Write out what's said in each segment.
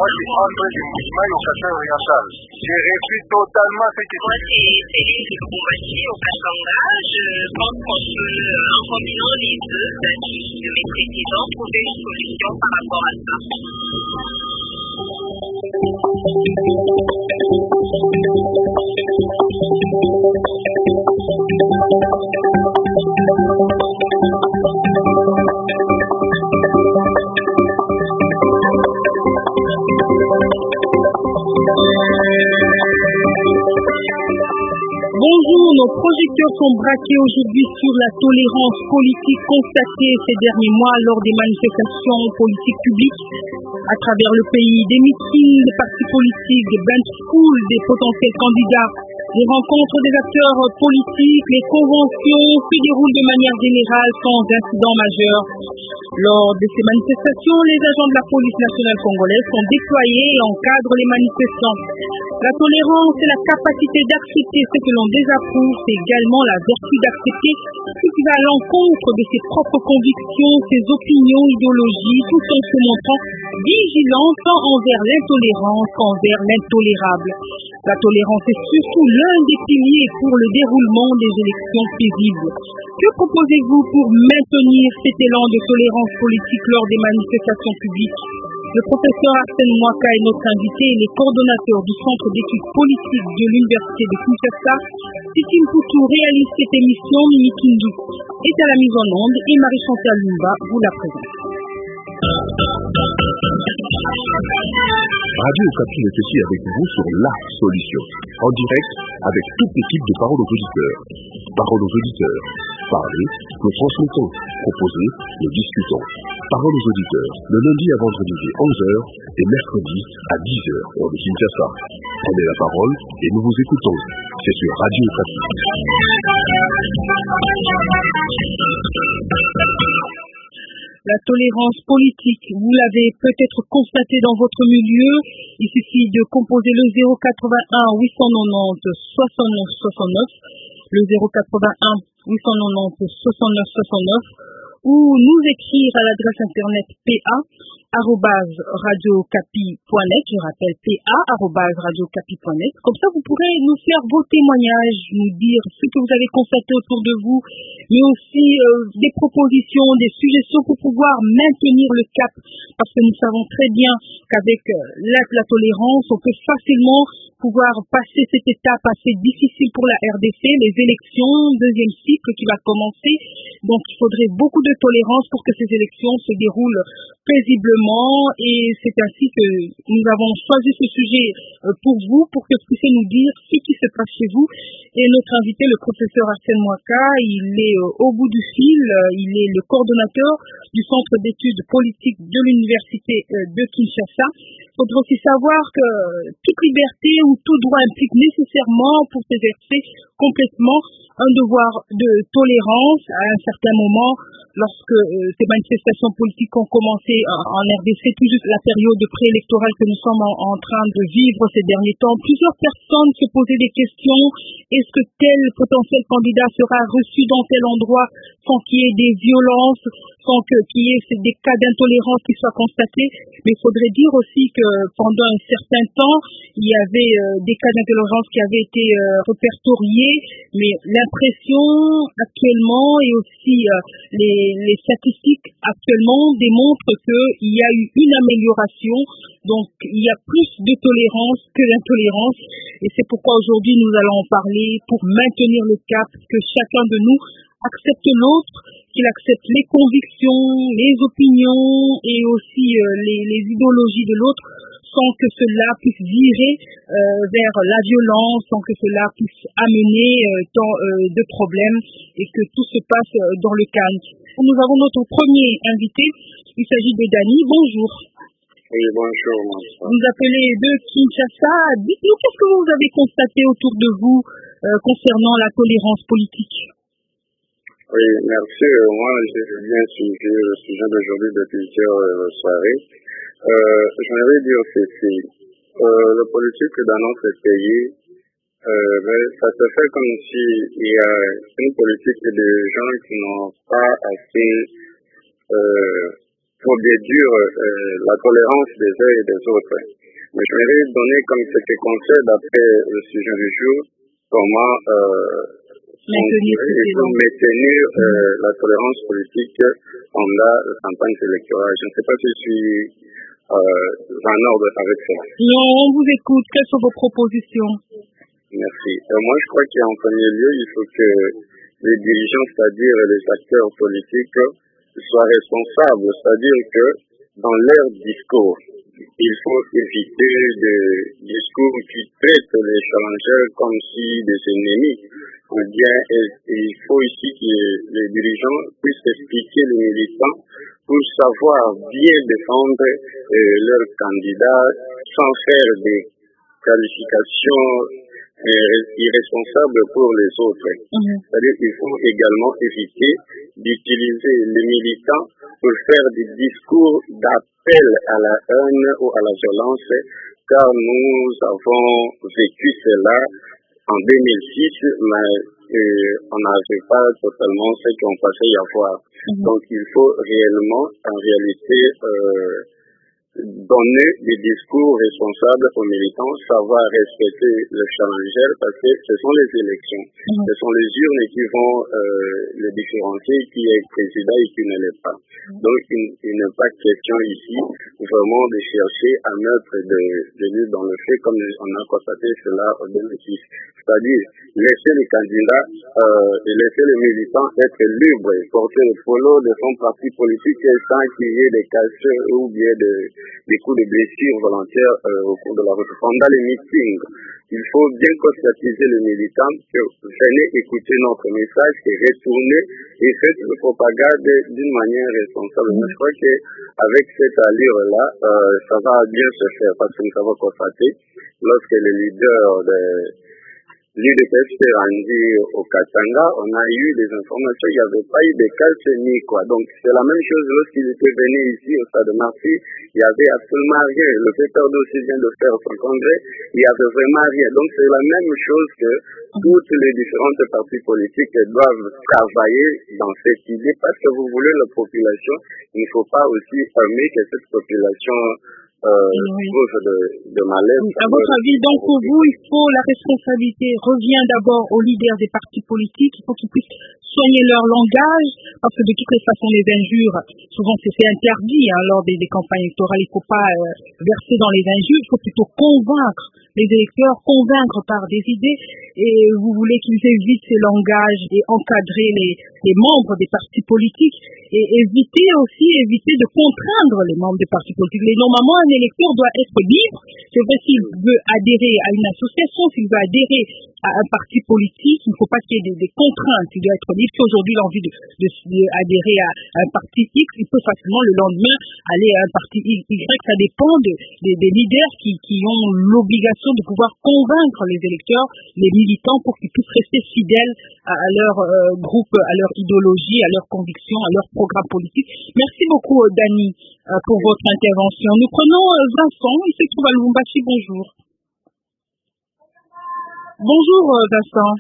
Moi, je suis André du mouvement locateur oriental. J'ai reçu totalement ce que... Moi, c'est Céline du Lubumbashi au Katanga. Je pense qu'on peut, en combinant les deux avis de mes présidents, trouver une solution par rapport à ça. Bonjour, nos projecteurs sont braqués aujourd'hui sur la tolérance politique constatée ces derniers mois lors des manifestations politiques publiques à travers le pays, des meetings des partis politiques, des bains de school des potentiels candidats, les rencontres des acteurs politiques, les conventions se déroulent de manière générale sans incident majeur. Lors de ces manifestations, les agents de la police nationale congolaise sont déployés et encadrent les manifestants. La tolérance et la capacité d'accepter ce que l'on désapprouve, c'est également la vertu d'accepter ce qui va à l'encontre de ses propres convictions, ses opinions, idéologies, tout en se montrant vigilant tant envers l'intolérance qu'envers l'intolérable. La tolérance est surtout l'un des piliers pour le déroulement des élections paisibles. Que proposez-vous pour maintenir cet élan de tolérance politique lors des manifestations publiques? Le professeur Arsène Mwaka est notre invité et les coordonnateurs du Centre d'études politiques de l'Université de Kinshasa. Titine Poutou réalise cette émission, Mimi Kindu est à la mise en onde et Marie-Chantal Lumba vous la présente. Radio Okapi est ici avec vous sur la solution, en direct avec toute l'équipe de Parole aux auditeurs. Parole aux auditeurs. Parlez, nous transmettons, proposez, nous discutons. Parole aux auditeurs, le lundi à vendredi à 11h et mercredi à 10h heure de Kinshasa. Prenez la parole et nous vous écoutons. C'est sur Radio Okapi. La tolérance politique, vous l'avez peut-être constaté dans votre milieu. Il suffit de composer le 081 890 69 69, le 081 890 69 69, ou nous écrire à l'adresse internet pa@radiocapi.net, je rappelle pa@radiocapi.net. Comme ça, vous pourrez nous faire vos témoignages, nous dire ce que vous avez constaté autour de vous, mais aussi des propositions, des suggestions pour pouvoir maintenir le cap, parce que nous savons très bien qu'avec la tolérance, on peut facilement pouvoir passer cette étape assez difficile pour la RDC, les élections, deuxième cycle qui va commencer. Donc il faudrait beaucoup de tolérance pour que ces élections se déroulent paisiblement, et c'est ainsi que nous avons choisi ce sujet pour vous, pour que vous puissiez nous dire ce qui se passe chez vous. Et notre invité, le professeur Arsène Mwaka, il est au bout du fil, il est le coordonnateur du Centre d'études politiques de l'Université de Kinshasa. Il faudra aussi savoir que toute liberté ou tout droit implique nécessairement pour s'exercer complètement un devoir de tolérance. À un certain moment, lorsque ces manifestations politiques ont commencé en RDC, tout juste la période préélectorale que nous sommes en train de vivre ces derniers temps, plusieurs personnes se posaient des questions. Est-ce que tel potentiel candidat sera reçu dans tel endroit sans qu'il y ait des violences, sans qu'il y ait des cas d'intolérance qui soient constatés? Mais il faudrait dire aussi que pendant un certain temps, il y avait des cas d'intolérance qui avaient été répertoriés, mais l'impression actuellement et aussi les statistiques actuellement démontrent qu'il y a eu une amélioration. Donc il y a plus de tolérance que d'intolérance, et c'est pourquoi aujourd'hui nous allons en parler pour maintenir le cap, que chacun de nous accepte l'autre, qu'il accepte les convictions, les opinions et aussi les idéologies de l'autre, sans que cela puisse virer vers la violence, sans que cela puisse amener tant de problèmes, et que tout se passe dans le calme. Nous avons notre premier invité, il s'agit de Dani. Bonjour. Oui, bonjour. Vous appelez de Kinshasa. Dites-nous, qu'est-ce que vous avez constaté autour de vous concernant la tolérance politique? Oui, merci. Moi, j'ai bien suivi le sujet d'aujourd'hui de plusieurs soirées. J'aimerais dire ceci. Le politique dans notre pays, ça se fait comme si il y a une politique de gens qui n'ont pas assez pour déduire la tolérance des uns et des autres. Mais je vais donner comme quelques conseils d'après le sujet du jour, comment maintenir la tolérance politique pendant la campagne électorale. Je ne sais pas si je suis en ordre avec ça. Non, on vous écoute. Quelles sont vos propositions? Merci. Moi, je crois qu'en premier lieu, il faut que les dirigeants, c'est-à-dire les acteurs politiques, soient responsables. C'est-à-dire que dans leur discours, il faut éviter des discours qui traitent les challengeurs comme si des ennemis. Ou bien, il faut ici que les dirigeants puissent expliquer les militants pour savoir bien défendre leurs candidats sans faire des qualifications irresponsables pour les autres. C'est-à-dire qu'il faut également éviter d'utiliser les militants pour faire des discours d'appel à la haine ou à la violence, car nous avons vécu cela en 2006, mais on n'avait pas totalement ce qu'on passait y avoir. Donc il faut réellement, en réalité, donner des discours responsables aux militants, savoir respecter le challenger, parce que ce sont les élections, ce sont les urnes qui vont les différencier, qui est président et qui ne l'est pas. Donc il n'est pas question ici vraiment de chercher à mettre de l'huile dans le feu, comme on a constaté cela en 2006. C'est-à-dire laisser les candidats et laisser les militants être libres, porter le polo de son parti politique sans qu'il y ait des cassures ou bien des coups de blessures volontaires au cours de la route. Pendant les meetings, il faut bien conscientiser les militants que venez écouter notre message et retournez et faites la propagande d'une manière responsable. Mais je crois qu'avec cette allure-là, ça va bien se faire parce que nous avons constaté lorsque les leaders de l'UDPS s'est rendu au Katanga, on a eu des informations, il n'y avait pas eu de calcémie, quoi. Donc, c'est la même chose lorsqu'il était venu ici au Stade de Marseille, il n'y avait absolument rien. Le secteur aussi vient de faire son congrès, il n'y avait vraiment rien. Donc, c'est la même chose que toutes les différentes parties politiques doivent travailler dans cette idée parce que vous voulez la population, il ne faut pas aussi aimer que cette population cause de malaise. À votre avis, donc pour vous, la responsabilité revient d'abord aux leaders des partis politiques, il faut qu'ils puissent soigner leur langage, parce que de toutes les façons, les injures, souvent c'est interdit lors des campagnes électorales, il ne faut pas verser dans les injures, il faut plutôt convaincre les électeurs, convaincre par des idées, et vous voulez qu'ils évitent ces langages et encadrer les membres des partis politiques, et éviter de contraindre les membres des partis politiques. Mais normalement, un électeur doit être libre. C'est vrai, s'il veut adhérer à une association, s'il veut adhérer à un parti politique, il ne faut pas qu'il y ait des contraintes. Il doit être libre. Si aujourd'hui il a envie d'adhérer à un parti X, il peut facilement le lendemain aller à un parti Y. Ça dépend des leaders qui ont l'obligation de pouvoir convaincre les électeurs, les militants, pour qu'ils puissent rester fidèles à leur groupe, à leur idéologie, à leurs convictions, à leur programme politique. Merci beaucoup, Dani, pour votre intervention. Nous prenons Vincent, il se trouve à Lubumbashi. Bonjour. Bonjour, Vincent.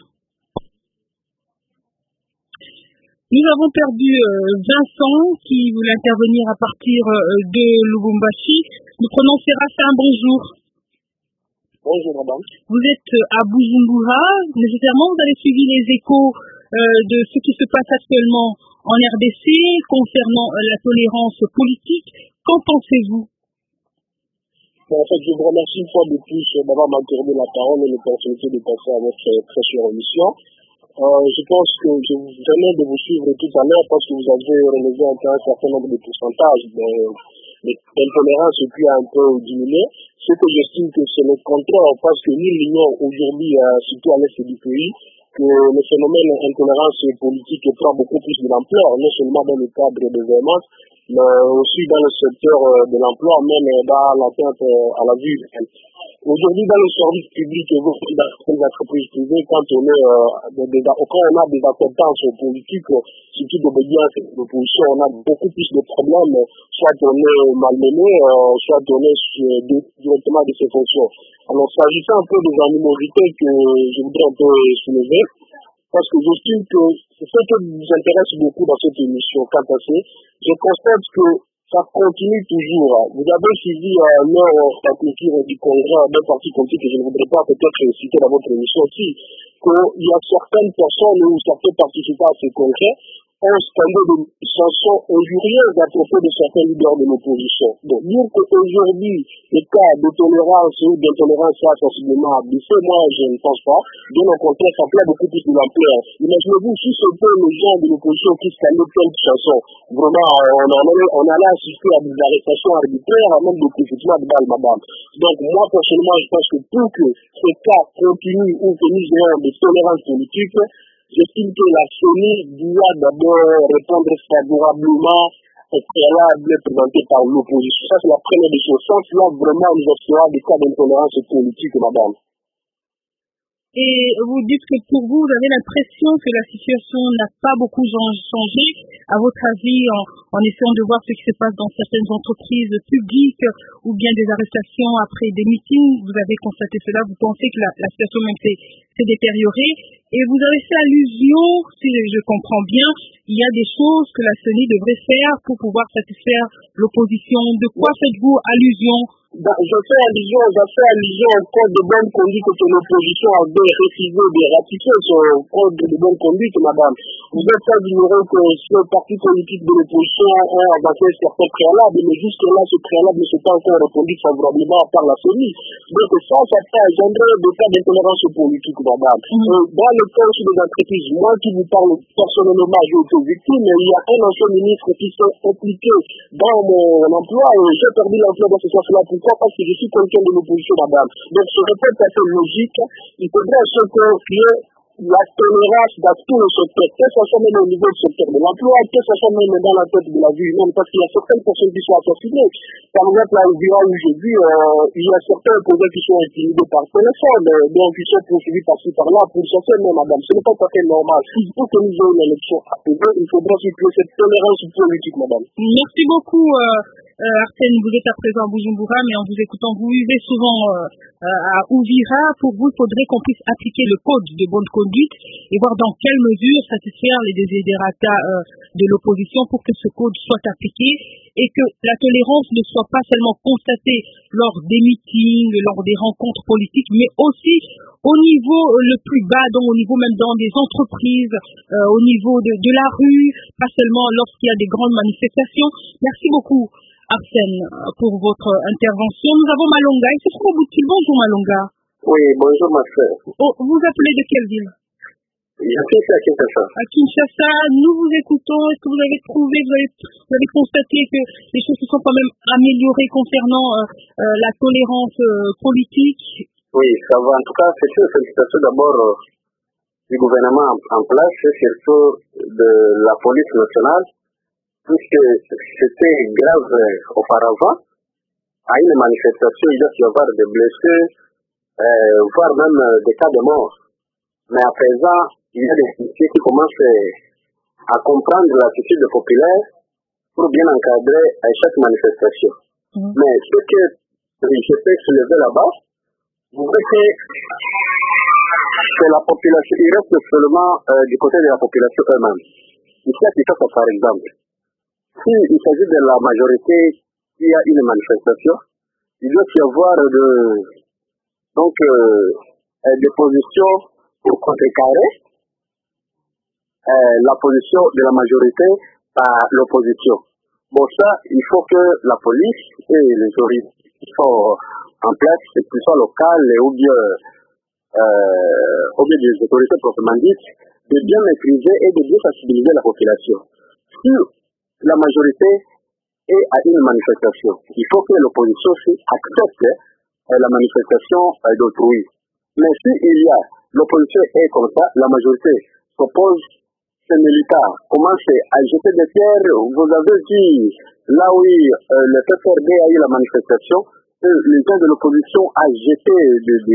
Nous avons perdu Vincent qui voulait intervenir à partir de Lubumbashi. Nous prenons Séraphin. Bonjour. Bonjour, madame. Vous êtes à Bujumbura. Nécessairement, vous avez suivi les échos de ce qui se passe actuellement en RDC concernant la tolérance politique. Qu'en pensez-vous? En fait, je vous remercie une fois de plus d'avoir m'accordé la parole et l'opportunité de passer à votre très chère émission. Je pense que je venais de vous suivre tout à l'heure parce que vous avez relevé un certain nombre de pourcentages l'intolérance et puis a un peu diminué. Ce que j'estime que c'est le contraire parce que nous l'ignore aujourd'hui, surtout à l'est du pays, que le phénomène d'intolérance politique prend beaucoup plus de l'ampleur, non seulement dans le cadre des violences, mais aussi dans le secteur de l'emploi, même dans l'atteinte à la vie. Aujourd'hui, dans le service public et dans les entreprises privées, quand on a des acceptances politiques, surtout d'obédience et d'opposition, on a beaucoup plus de problèmes, soit on est malmené, soit on est directement de ses fonctions. Alors, s'agissant un peu des animosités que je voudrais un peu soulever, parce que j'estime que ce qui nous intéresse beaucoup dans cette émission, quant à ce, je constate que ça continue toujours. Vous avez suivi lors de la clôture du congrès d'un parti politique, et je ne voudrais pas peut-être citer dans votre émission aussi, qu'il y a certaines personnes ou certains participants à ces congrès ont scandé des chansons injurieuses à propos de certains leaders de l'opposition. Donc, dire qu'aujourd'hui, les cas de tolérance ou d'intolérance soit sensiblement abaissé, moi, je ne pense pas. Bien au contraire, ça prend beaucoup plus de l'ampleur. Imaginez-vous si c'était les gens de l'opposition qui scandaient telles chansons. Vraiment, on allait assister à des arrestations arbitraires, même des précipitements de balles, madame. Donc, moi, personnellement, je pense que pour que ces cas continuent ou que nous ayons des tolérances politiques, j'estime que la CENI doit d'abord répondre favorablement au préalable présenté par l'opposition. Ça, c'est la première des choses. Sans cela, vraiment, nous observons des cas d'intolérance politique, madame. Et vous dites que pour vous, vous avez l'impression que la situation n'a pas beaucoup changé. À votre avis, en essayant de voir ce qui se passe dans certaines entreprises publiques ou bien des arrestations après des meetings, vous avez constaté cela, vous pensez que la situation même s'est détériorée. Et vous avez fait allusion, si je comprends bien, il y a des choses que la CENI devrait faire pour pouvoir satisfaire l'opposition. De quoi faites-vous allusion? Je fais allusion au code de bonne conduite que l'opposition avait refusé de ratifier son code de bonne conduite, madame. Vous êtes pas ignoré que ce parti politique de l'opposition a avancé certains préalables, mais jusque-là, ce préalable ne s'est pas encore répondu favorablement par la CENI. Donc ça peut engendrer des cas d'intolérance politique, madame. Dans le cas aussi des entreprises, moi qui vous parle personnellement, j'ai été victime, mais il y a un ancien ministre qui s'est impliqué dans mon emploi et j'ai perdu l'emploi dans ce sens-là. Pourquoi? Parce que je suis quelqu'un de l'opposition, madame. Donc, ce n'est pas tout à fait logique. Il faudrait à ce qu'il y ait la tolérance dans tous les secteurs, que ce soit même au niveau du secteur de l'emploi, que ce soit même dans la tête de la vie humaine, parce qu'il y a certaines personnes qui sont assassinées. Par exemple, là, où j'ai vu, il y a certains opposants qui sont intimidés par téléphone, donc ils sont poursuivis par-ci, par-là, pour chercher même, madame. Ce n'est pas tout à fait normal. Pour que nous ayons une élection apaisée, il faudra qu'il y ait cette tolérance politique, madame. Merci beaucoup, Arsène. Vous êtes à présent à Bujumbura, mais en vous écoutant, vous vivez souvent à Uvira. Pour vous, il faudrait qu'on puisse appliquer le code de bonne conduite et voir dans quelle mesure satisfaire les desiderata de l'opposition pour que ce code soit appliqué et que la tolérance ne soit pas seulement constatée lors des meetings, lors des rencontres politiques, mais aussi au niveau le plus bas, donc au niveau même dans des entreprises, au niveau de la rue, pas seulement lorsqu'il y a des grandes manifestations. Merci beaucoup, Arsène, pour votre intervention. Nous avons Malonga. Il se trouve au Boutil. Bonjour, Malonga. Oui, bonjour, ma sœur. Vous appelez de quelle ville? À Kinshasa. À Kinshasa, nous vous écoutons. Est-ce que vous avez trouvé, vous avez constaté que les choses se sont quand même améliorées concernant la tolérance politique? Oui, ça va. En tout cas, c'est une félicitation d'abord du gouvernement en place et surtout de la police nationale, puisque c'était grave auparavant. À une manifestation, il doit y avoir des blessés, voire même des cas de mort. Mais à présent, il y a des policiers qui commencent à comprendre l'attitude populaire pour bien encadrer chaque manifestation. Mais ce que je peux soulever là-bas, vous voyez que la population, il reste seulement du côté de la population elle-même. Ici à Kinshasa, par exemple, s'il s'agit de la majorité qui a une manifestation, il doit y avoir des positions pour contrecarrer la position de la majorité par l'opposition. Bon, ça, il faut que la police et les autorités soient en place, que ce soit locales ou bien des autorités proprement dites, de bien maîtriser et de bien sensibiliser la population. Si la majorité est à une manifestation, il faut que l'opposition accepte la manifestation d'autrui. Mais si l'opposition est comme ça, la majorité s'oppose, ces militaires commencent à jeter des pierres. Vous avez dit, là où le PPRD a eu la manifestation, les gens de l'opposition ont jeté des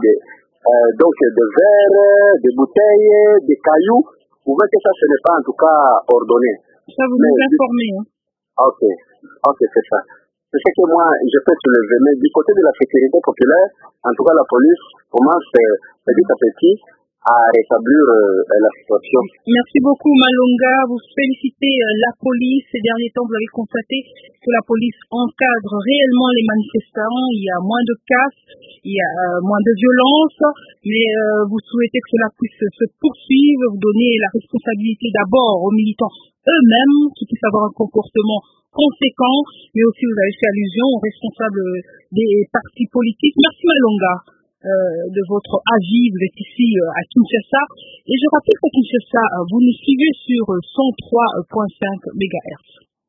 verres, des bouteilles, des cailloux. Vous voyez que ça, ce n'est pas en tout cas ordonné. Ça, vous nous informez. Ok, c'est ça. C'est ce que moi, je peux soulever. Mais du côté de la sécurité populaire, en tout cas, la police commence petit à petit à rétablir la situation. Merci beaucoup Malonga. Vous félicitez la police. Ces derniers temps, vous avez constaté que la police encadre réellement les manifestants. Il y a moins de casse, il y a moins de violence, mais vous souhaitez que cela puisse se poursuivre. Vous donnez la responsabilité d'abord aux militants eux-mêmes qui puissent avoir un comportement conséquent, mais aussi vous avez fait allusion aux responsables des partis politiques. Merci Malonga de votre avis. Vous êtes ici à Kinshasa et je rappelle qu'à Kinshasa vous nous suivez sur 103.5 MHz.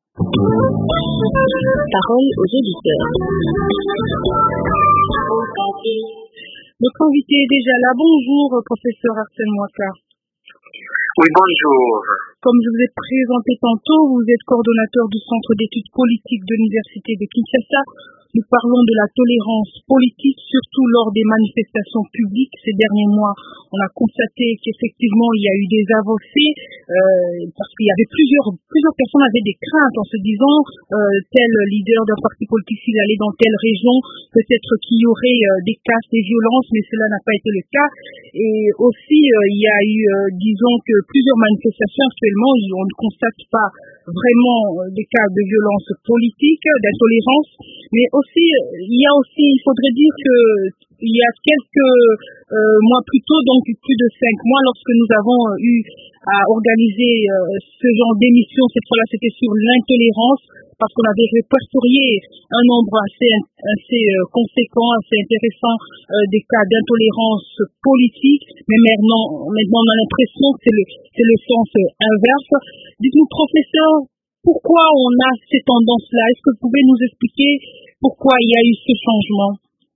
Parole aux auditeurs. Notre invité est déjà là. Bonjour professeur Arsène Ouaka. Oui, bonjour. Comme je vous ai présenté tantôt, vous êtes coordonnateur du Centre d'études politiques de l'Université de Kinshasa. Nous parlons de la tolérance politique, surtout lors des manifestations publiques. Ces derniers mois, on a constaté qu'effectivement, il y a eu des avancées, parce qu'il y avait plusieurs personnes avaient des craintes en se disant, tel leader d'un parti politique, s'il allait dans telle région, peut-être qu'il y aurait des casses, des violences, mais cela n'a pas été le cas. Et aussi, il y a eu, disons que plusieurs manifestations actuellement, on ne constate pas vraiment des cas de violence politique, d'intolérance, mais aussi, il faudrait dire que il y a quelques mois plus tôt, donc plus de 5 mois, lorsque nous avons eu à organiser ce genre d'émission, cette fois-là c'était sur l'intolérance, parce qu'on avait répertorié un nombre assez conséquent, assez intéressant des cas d'intolérance politique, mais maintenant on a l'impression que c'est le sens inverse. Dites-nous professeur, pourquoi on a ces tendances-là? Est-ce que vous pouvez nous expliquer pourquoi il y a eu ce changement?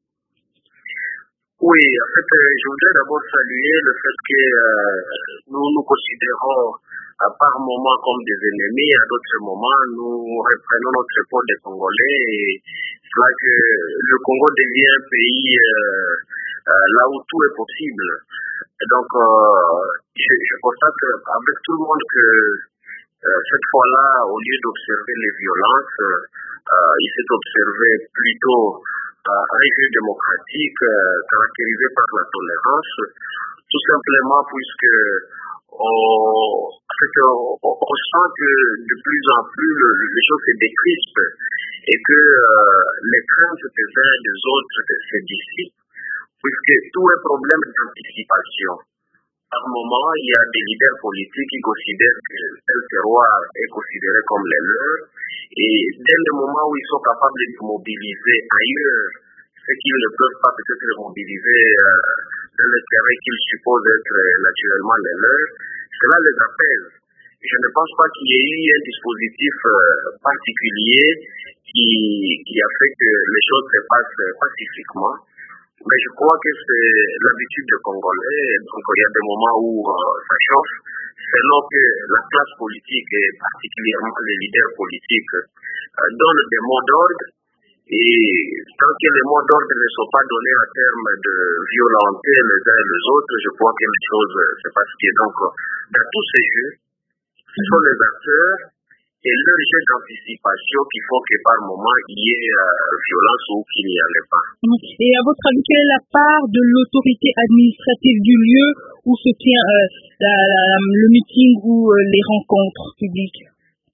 Oui, en fait, je voudrais d'abord saluer le fait que nous nous considérons par moments comme des ennemis, à d'autres moments nous reprenons notre épaule des Congolais, et c'est là que le Congo devient un pays là où tout est possible. Et donc, je constate avec tout le monde que cette fois-là, au lieu d'observer les violences, il s'est observé plutôt un jeu démocratique caractérisé par la tolérance, tout simplement puisque on sent que de plus en plus les choses se décrispent et que les craintes des uns et des autres se dissipent, puisque tout est problème d'anticipation. Par moment, il y a des leaders politiques qui considèrent que tel terroir est considéré comme les leurs, et dès le moment où ils sont capables de mobiliser ailleurs ce qu'ils ne peuvent pas peut-être mobiliser dans le terrain qu'ils supposent être naturellement les leurs, cela les apaise. Je ne pense pas qu'il y ait eu un dispositif particulier qui a fait que les choses se passent pacifiquement. Mais je crois que c'est l'habitude des Congolais, donc il y a des moments où ça chauffe, selon que la classe politique et particulièrement les leaders politiques donnent des mots d'ordre, et tant que les mots d'ordre ne sont pas donnés en termes de violenter les uns et les autres, je crois que les choses se passent bien. Donc, dans tous ces jeux, ce sont les acteurs et leur jeu d'anticipation qui font que par moment il y ait violence ou qu'il n'y en ait pas. Et à votre avis, quelle est la part de l'autorité administrative du lieu où se tient le meeting ou les rencontres publiques?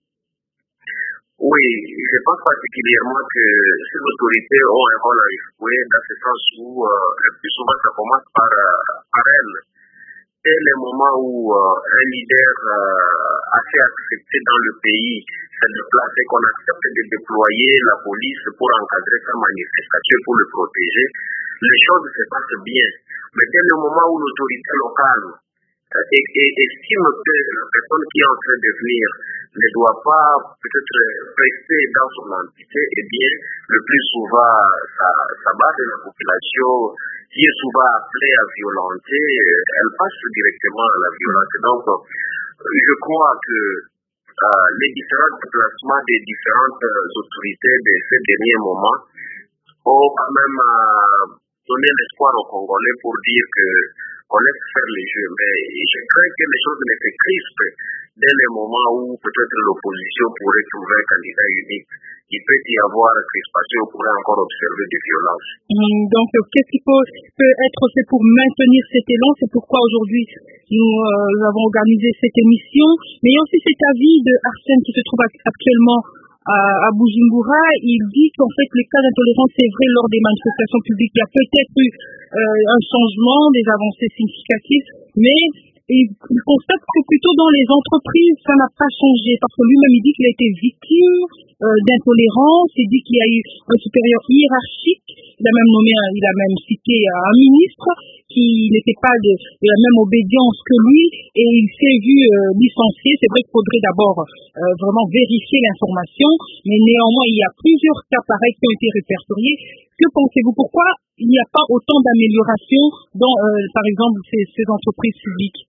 Oui, je pense particulièrement que ces autorités ont un rôle à jouer dans ce sens où le plus souvent ça commence par elles. C'est le moment où un leader assez accepté dans le pays s'est déplacé, qu'on accepte de déployer la police pour encadrer sa manifestation, pour le protéger, les choses se passent bien. Mais dès le moment où l'autorité locale estime que la personne qui est en train de venir ne doit pas peut-être rester dans son entité, eh bien, le plus souvent, ça bat de la population qui est souvent appelée à violenter, elle passe directement à la violence. Donc, je crois que les différents déplacements des différentes autorités de ces derniers moments ont quand même donné l'espoir aux Congolais pour dire que on laisse faire les jeux. Mais je crains que les choses ne se crispent dès les moments où peut-être l'opposition pourrait trouver un candidat unique. Il peut y avoir crispation, on pourrait encore observer des violences. Donc, qu'est-ce qui peut être fait pour maintenir cet élan? C'est pourquoi aujourd'hui, nous avons organisé cette émission. Mais il y a aussi cet avis de Arsène qui se trouve actuellement à Bujumbura. Il dit qu'en fait, les cas d'intolérance, c'est vrai, lors des manifestations publiques, il y a peut-être eu un changement, des avancées significatives, mais il constate que plutôt dans les entreprises, ça n'a pas changé, parce que lui-même, il dit qu'il a été victime d'intolérance, il dit qu'il y a eu un supérieur hiérarchique, il a même cité un ministre qui n'était pas de la même obédience que lui, et il s'est vu licencié. C'est vrai qu'il faudrait d'abord vraiment vérifier l'information, mais néanmoins, il y a plusieurs cas pareils qui ont été répertoriés. Que pensez-vous? Pourquoi il n'y a pas autant d'amélioration dans, par exemple, ces entreprises publiques?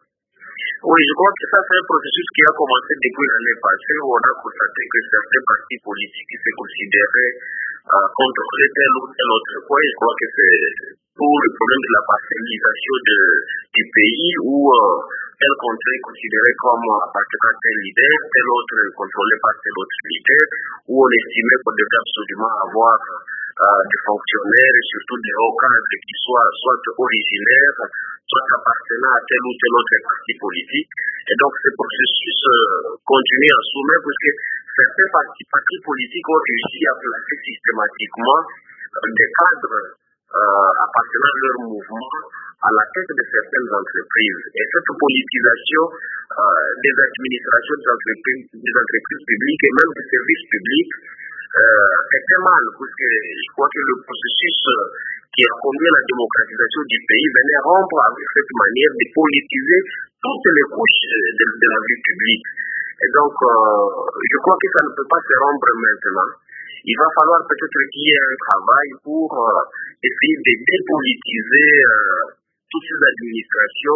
Oui, je crois que ça, c'est un processus qui a commencé depuis l'année passée, où on a constaté que certains partis politiques qui se considéraient contrôler tel ou tel autre point. Je crois que c'est pour le problème de la parcellisation du pays, où tel contrée est considéré comme appartenant à tel leader, tel autre contrôlé par tel autre leader, où on estimait qu'on devait absolument avoir des fonctionnaires et surtout des hauts cadres qui soient soit originaires, soit appartenant à tel ou tel autre parti politique. Et donc ce processus continue en sous-main, parce que certains partis politiques ont réussi à placer systématiquement des cadres appartenant à leur mouvement à la tête de certaines entreprises. Et cette politisation des administrations des entreprises publiques et même des services publics c'est très mal, parce que je crois que le processus qui a conduit à la démocratisation du pays venait rompre avec cette manière de politiser toutes les couches de la vie publique. Et donc, je crois que ça ne peut pas se rompre maintenant. Il va falloir peut-être qu'il y ait un travail pour essayer de dépolitiser toutes ces administrations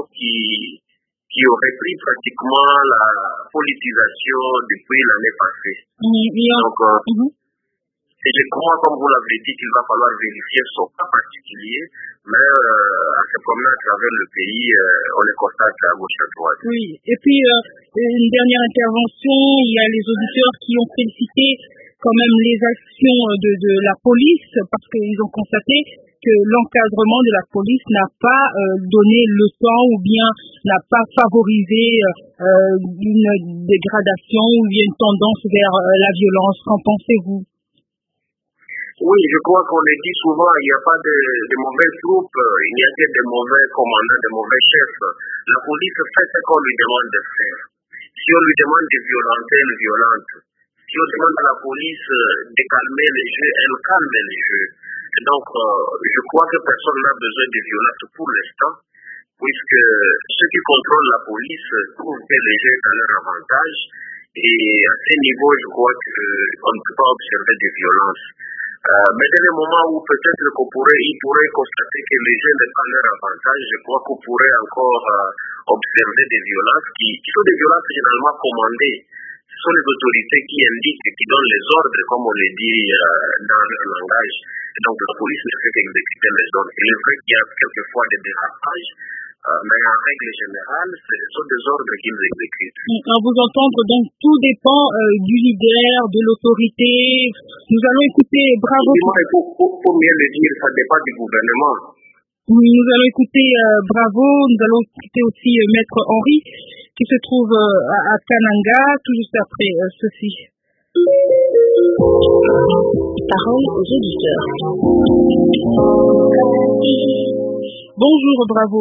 qui auraient pris pratiquement la politisation depuis l'année passée. Donc, et je crois, comme vous l'avez dit, qu'il va falloir vérifier son cas particulier, mais à se promener à travers le pays, on les constate à gauche et à droite. Oui, et puis une dernière intervention, il y a les auditeurs qui ont félicité quand même les actions de la police, parce qu'ils ont constaté que l'encadrement de la police n'a pas donné le temps ou bien n'a pas favorisé une dégradation ou bien une tendance vers la violence. Qu'en pensez-vous? Oui, je crois qu'on le dit souvent, il n'y a pas de mauvaises troupes, il n'y a que de mauvais commandants, de mauvais chefs. La police fait ce qu'on lui demande de faire. Si on lui demande de violenter, elle violente. Si on demande à la police de calmer les jeux, elle calme les jeux. Et donc, je crois que personne n'a besoin de violence pour l'instant, puisque ceux qui contrôlent la police trouvent que les jeux sont à leur avantage. Et à ce niveau, je crois qu'on ne peut pas observer de violence. Mais dès le moment où peut-être il pourrait constater que les jeunes n'est pas leur avantage, je crois qu'on pourrait encore observer des violences qui sont des violences généralement commandées. Ce sont les autorités qui indiquent, qui donnent les ordres, comme on le dit dans leur langage. Et donc la police ne fait qu'exécuter les ordres. Il est vrai qu'il y a quelquefois des dérapages, mais en règle générale, ce sont des ordres qu'ils exécutent. À vous entendre, donc tout dépend du leader, de l'autorité. Nous allons écouter Bravo. Pour mieux le dire, ça dépend du gouvernement. Oui, nous allons écouter Bravo. Nous allons écouter aussi Maître Henri, qui se trouve à Kananga, tout juste après ceci. Parole aux auditeurs. Bonjour Bravo.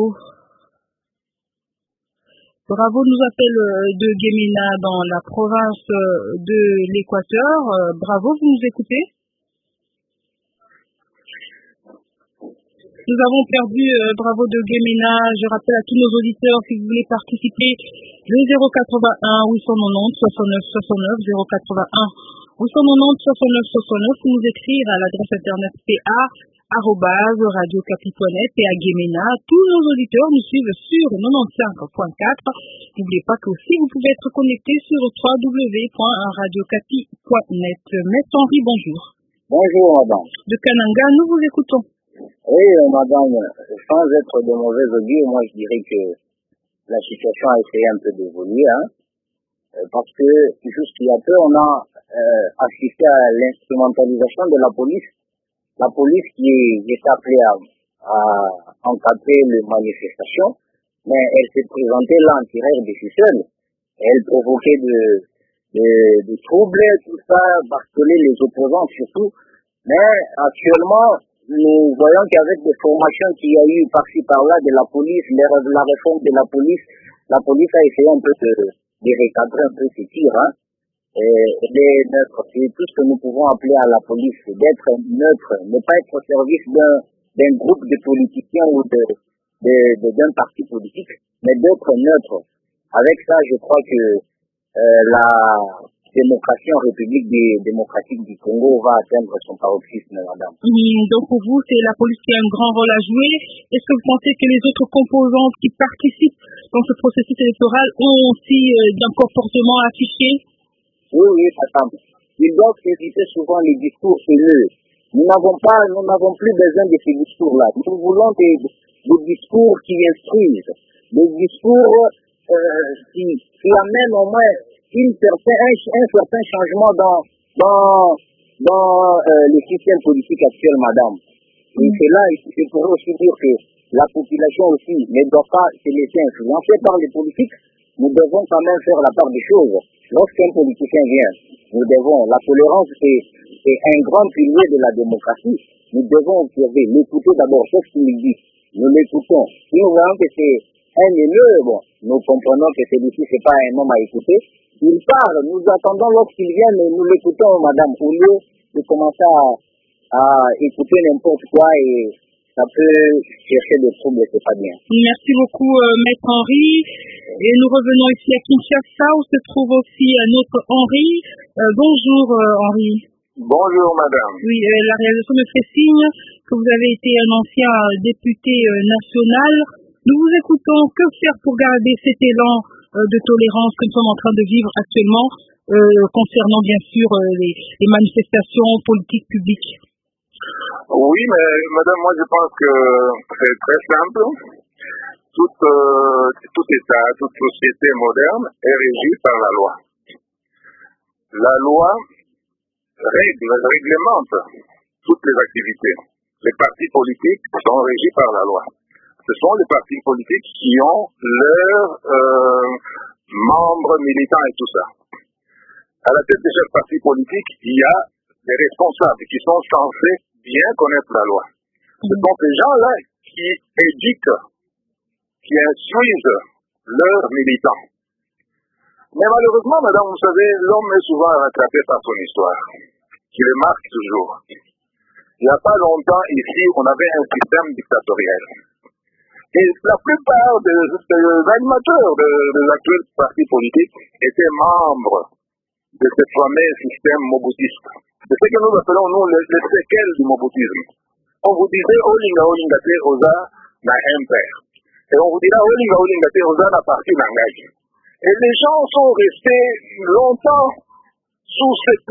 Bravo nous appelle de Guémena dans la province de l'Équateur. Bravo, vous nous écoutez? Nous avons perdu Bravo de Guémena. Je rappelle à tous nos auditeurs, si vous voulez participer, le 081 890 69 69, 081 890 69 69, nous écrire à l'adresse internet pa@radiocapi.net et à Guémena. Tous nos auditeurs nous suivent sur 95.4. N'oubliez pas que aussi vous pouvez être connecté sur www.radiocapi.net. Maître Henri, bonjour. Bonjour, madame. De Kananga, nous vous écoutons. Oui, madame, sans être de mauvais augure, moi je dirais que la situation a essayé un peu d'évoluer, parce que juste il y a peu, on a assisté à l'instrumentalisation de la police qui est appelée à encadrer les manifestations, mais elle s'est présentée là en tireur de ficelle. Elle provoquait de troubles, tout ça, harceler les opposants surtout. Mais actuellement, nous voyons qu'avec des formations qu'il y a eu par-ci par-là de la police, la réforme de la police a essayé un peu de recadrer un peu ces tirs. C'est tout ce que nous pouvons appeler à la police, d'être neutre, ne pas être au service d'un groupe de politiciens ou d'un parti politique, mais d'être neutre. Avec ça, je crois que la démocratie en République démocratique du Congo va atteindre son paroxysme, madame. Donc pour vous, c'est la police qui a un grand rôle à jouer. Est-ce que vous pensez que les autres composantes qui participent dans ce processus électoral ont aussi un comportement affiché? Oui, madame. Ils doivent éviter souvent les discours haineux. Nous n'avons plus besoin de ces discours-là. Nous voulons des discours qui instruisent, des discours qui amènent au moins un certain changement dans le système politique actuel, madame. Et c'est là, je pourrais aussi dire que la population aussi ne doit pas se laisser influencer par les politiques. Nous devons quand même faire la part des choses. Lorsqu'un politicien vient, la tolérance c'est un grand pilier de la démocratie. Nous devons observer, l'écouter d'abord, ce qu'il dit. Nous l'écoutons. Si nous voyons que c'est un élu, nous comprenons que celui-ci c'est pas un homme à écouter. Il parle, nous attendons lorsqu'il vient, mais nous l'écoutons, madame, au lieu de commencer à écouter n'importe quoi et ça peut chercher des troubles, c'est pas bien. Merci beaucoup, Maître Henri. Et nous revenons ici à Kinshasa, où se trouve aussi notre Henri. Bonjour, Henri. Bonjour, madame. Oui, la réalisation me fait signe que vous avez été un ancien député national. Nous vous écoutons. Que faire pour garder cet élan de tolérance que nous sommes en train de vivre actuellement, concernant bien sûr les manifestations politiques publiques? Oui, mais madame, moi je pense que c'est très simple. Tout État, toute société moderne est régie par la loi. La loi réglemente toutes les activités. Les partis politiques sont régis par la loi. Ce sont les partis politiques qui ont leurs membres militants et tout ça. À la tête de chaque parti politique, il y a des responsables qui sont censés bien connaître la loi. Ce sont ces gens-là qui éduquent, qui instruisent leurs militants. Mais malheureusement, madame, vous savez, l'homme est souvent rattrapé par son histoire, qui le marque toujours. Il n'y a pas longtemps, ici, on avait un système dictatorial. Et la plupart des animateurs des actuels partis politiques étaient membres de ce fameux système mobutiste. C'est ce que nous appelons, nous, les séquelles du mobutisme. On vous disait, Olinga te oza na impère. Et on vous dira, Olinga te oza na parti nangaj. Et les gens sont restés longtemps sous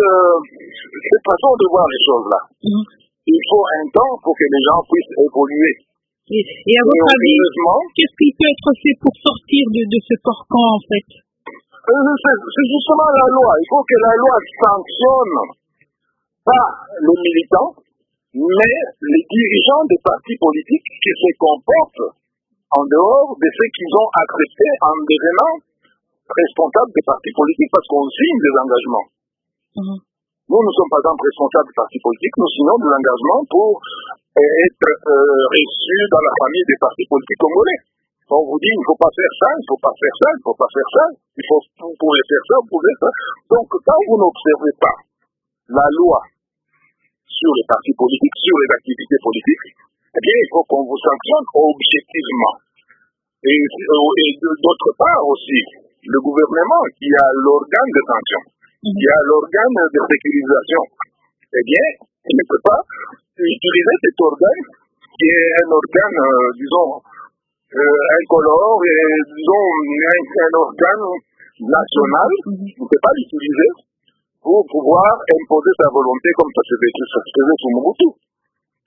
cette façon de voir les choses-là. Il faut un temps pour que les gens puissent évoluer. Et à votre avis, qu'est-ce qui peut être fait pour sortir de ce carcan, en fait? C'est justement la loi. Il faut que la loi sanctionne pas les militants, mais les dirigeants des partis politiques qui se comportent en dehors de ce qu'ils ont accepté en devenant responsables des partis politiques, parce qu'on signe des engagements. Nous sommes par exemple responsables des partis politiques, nous signons des engagements pour être reçus dans la famille des partis politiques congolais. On vous dit, il ne faut pas faire ça, il ne faut pas faire ça, il ne faut pas faire ça, vous pouvez faire ça, vous pouvez faire ça. Donc, quand vous n'observez pas la loi sur les partis politiques, sur les activités politiques, eh bien, il faut qu'on vous sanctionne objectivement. Et d'autre part aussi, le gouvernement qui a l'organe de sanction, qui a l'organe de sécurisation, eh bien, il ne peut pas utiliser cet organe qui est un organe, disons, incolore et, disons, un organe national, ne peut pas l'utiliser pour pouvoir imposer sa volonté comme ça se faisait sous Mobutu.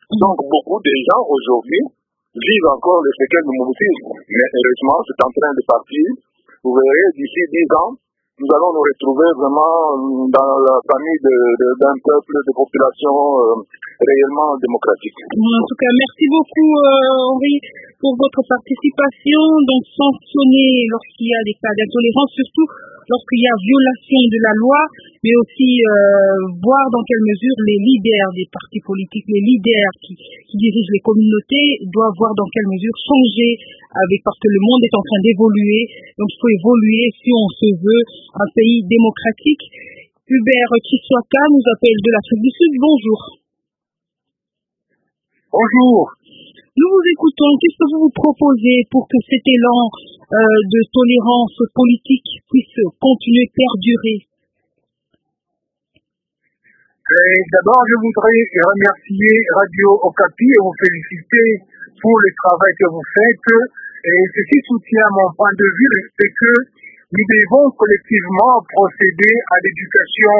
Donc beaucoup de gens aujourd'hui vivent encore les séquelles du Mobutisme. Mais heureusement, c'est en train de partir. Vous verrez, d'ici 10 ans, nous allons nous retrouver vraiment dans la famille d'un peuple, de population réellement démocratique. En tout cas, merci beaucoup Henri pour votre participation. Donc sanctionner lorsqu'il y a des cas d'intolérance, surtout lorsqu'il y a violation de la loi, mais aussi voir dans quelle mesure les leaders des partis politiques, les leaders qui dirigent les communautés doivent voir dans quelle mesure changer parce que le monde est en train d'évoluer. Donc il faut évoluer si on se veut un pays démocratique. Hubert Kiswaka nous appelle de l'Afrique du Sud. Bonjour. Bonjour. Nous vous écoutons. Qu'est-ce que vous vous proposez pour que cet élan de tolérance politique puisse continuer, perdurer? D'abord, je voudrais remercier Radio Okapi et vous féliciter pour le travail que vous faites. Et ceci soutient mon point de vue, c'est que nous devons collectivement procéder à l'éducation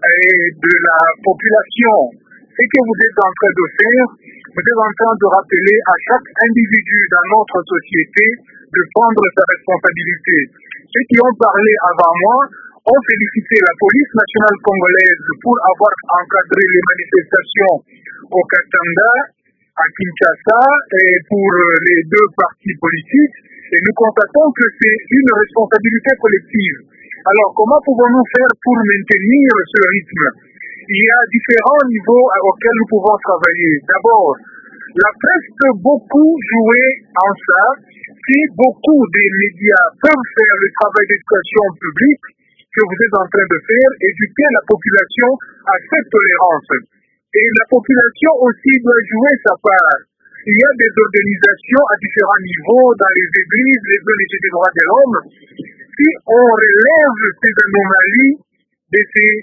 de la population. Ce que vous êtes en train de faire, vous êtes en train de rappeler à chaque individu dans notre société de prendre sa responsabilité. Ceux qui ont parlé avant moi ont félicité la police nationale congolaise pour avoir encadré les manifestations au Katanga, à Kinshasa et pour les deux partis politiques. Et nous constatons que c'est une responsabilité collective. Alors, comment pouvons-nous faire pour maintenir ce rythme? Il y a différents niveaux auxquels nous pouvons travailler. D'abord, la presse peut beaucoup jouer en ça. Si beaucoup des médias peuvent faire le travail d'éducation publique que vous êtes en train de faire, éduquer la population à cette tolérance. Et la population aussi doit jouer sa part. Il y a des organisations à différents niveaux, dans les églises, les ONG des droits de l'homme. Si on relève ces anomalies de ces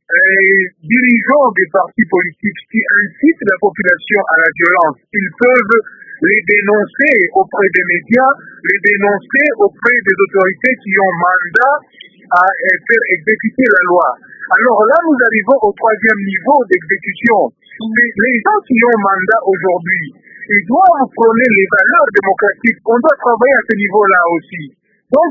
dirigeants des partis politiques qui incitent la population à la violence, ils peuvent les dénoncer auprès des médias, les dénoncer auprès des autorités qui ont mandat à faire exécuter la loi. Alors là, nous arrivons au troisième niveau d'exécution. Les gens qui ont mandat aujourd'hui, ils doivent prôner les valeurs démocratiques. On doit travailler à ce niveau-là aussi. Donc,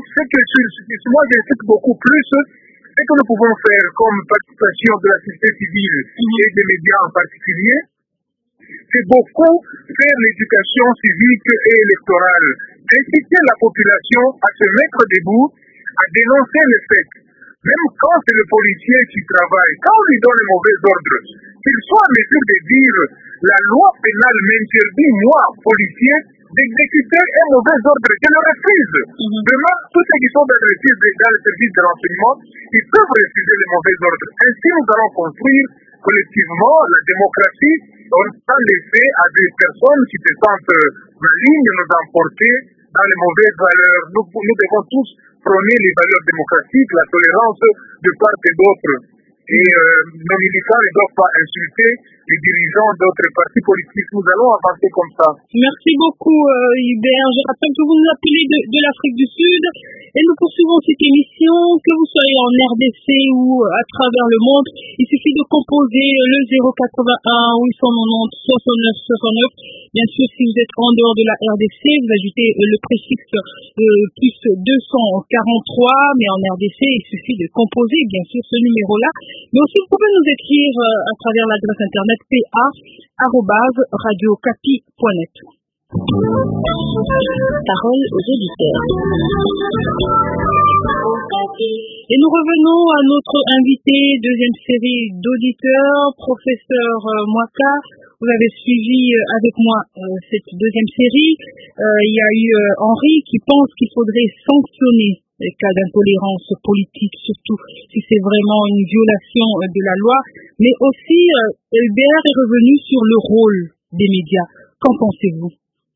moi j'insiste beaucoup plus, ce que nous pouvons faire comme participation de la société civile et des médias en particulier, c'est beaucoup faire l'éducation civique et électorale, inciter la population à se mettre debout, à dénoncer les faits. Même quand c'est le policier qui travaille, quand on lui donne les mauvais ordres, qu'il soit en mesure de dire la loi pénale m'interdit, moi, policier, d'exécuter un mauvais ordre, je le refuse. Demain, tous ceux qui sont dans le service de renseignement, ils peuvent refuser les mauvais ordres. Ainsi, nous allons construire collectivement la démocratie sans laisser à des personnes qui se sentent malignes nous emporter dans les mauvaises valeurs. Nous devons tous prôner les valeurs démocratiques, la tolérance de part et d'autre. Et nos militants ne doivent pas insulter les dirigeants d'autres partis politiques. Nous allons avancer comme ça. Merci beaucoup Hubert. Je rappelle que vous nous appelez de l'Afrique du Sud et nous poursuivons cette émission, que vous soyez en RDC ou à travers le monde. Il suffit de composer le 081 890 69 69. Bien sûr, si vous êtes en dehors de la RDC, vous ajoutez le préfixe plus 243, mais en RDC, il suffit de composer bien sûr ce numéro-là. Mais aussi, vous pouvez nous écrire à travers l'adresse internet pa@radiocapi.net. Parole aux auditeurs. Et nous revenons à notre invité, deuxième série d'auditeurs, professeur Mwaka. Vous avez suivi avec moi cette deuxième série. Il y a eu Henri qui pense qu'il faudrait sanctionner les cas d'intolérance politique, surtout si c'est vraiment une violation de la loi. Mais aussi, Hubert est revenu sur le rôle des médias. Qu'en pensez-vous?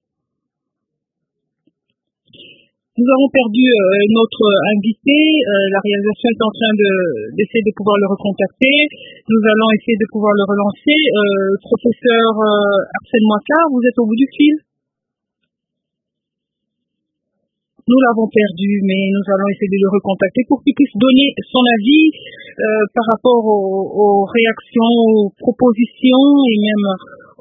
Nous avons perdu notre invité. La réalisation est en train d'essayer de pouvoir le recontacter. Nous allons essayer de pouvoir le relancer. Professeur Arsène Mwaka, vous êtes au bout du fil? Nous l'avons perdu, mais nous allons essayer de le recontacter pour qu'il puisse donner son avis par rapport aux réactions, aux propositions et même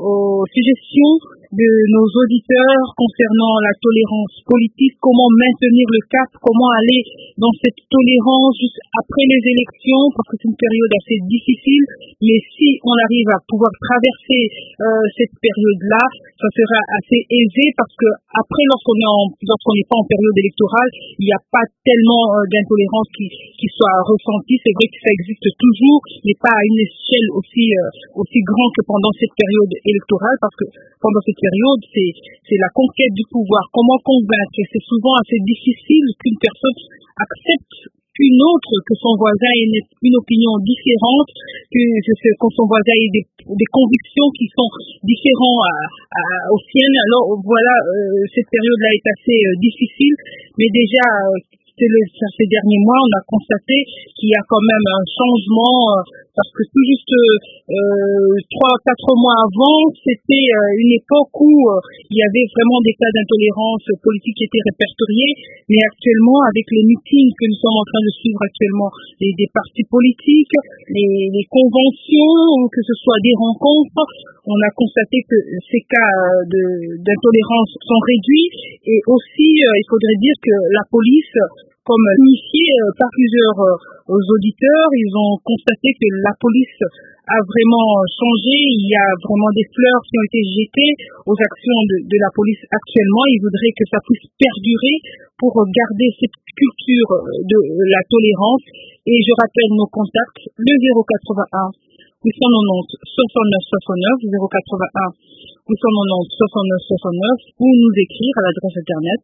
aux suggestions de nos auditeurs concernant la tolérance politique, comment maintenir le cap, comment aller dans cette tolérance juste après les élections, parce que c'est une période assez difficile, mais si on arrive à pouvoir traverser cette période-là, ça sera assez aisé, parce que après, lorsqu'on n'est pas en période électorale, il n'y a pas tellement d'intolérance qui soit ressentie. C'est vrai que ça existe toujours, mais pas à une échelle aussi grande que pendant cette période électorale, parce que pendant cette période, c'est la conquête du pouvoir. Comment convaincre? C'est souvent assez difficile qu'une personne accepte qu'une autre, que son voisin ait une opinion différente, que son voisin ait des convictions qui sont différentes aux siennes. Alors voilà, cette période-là est assez difficile, mais déjà ces derniers mois, on a constaté qu'il y a quand même un changement, parce que tout juste 3-4 mois avant, c'était une époque où il y avait vraiment des cas d'intolérance politique qui étaient répertoriés, mais actuellement, avec les meetings que nous sommes en train de suivre actuellement, des partis politiques, les conventions, que ce soit des rencontres, on a constaté que ces cas d'intolérance sont réduits, et aussi, il faudrait dire que la police, comme initié par plusieurs auditeurs, ils ont constaté que la police a vraiment changé. Il y a vraiment des fleurs qui ont été jetées aux actions de la police actuellement. Ils voudraient que ça puisse perdurer pour garder cette culture de la tolérance. Et je rappelle nos contacts, le 081 890 69 69, 081 890 69 69, ou nous écrire à l'adresse internet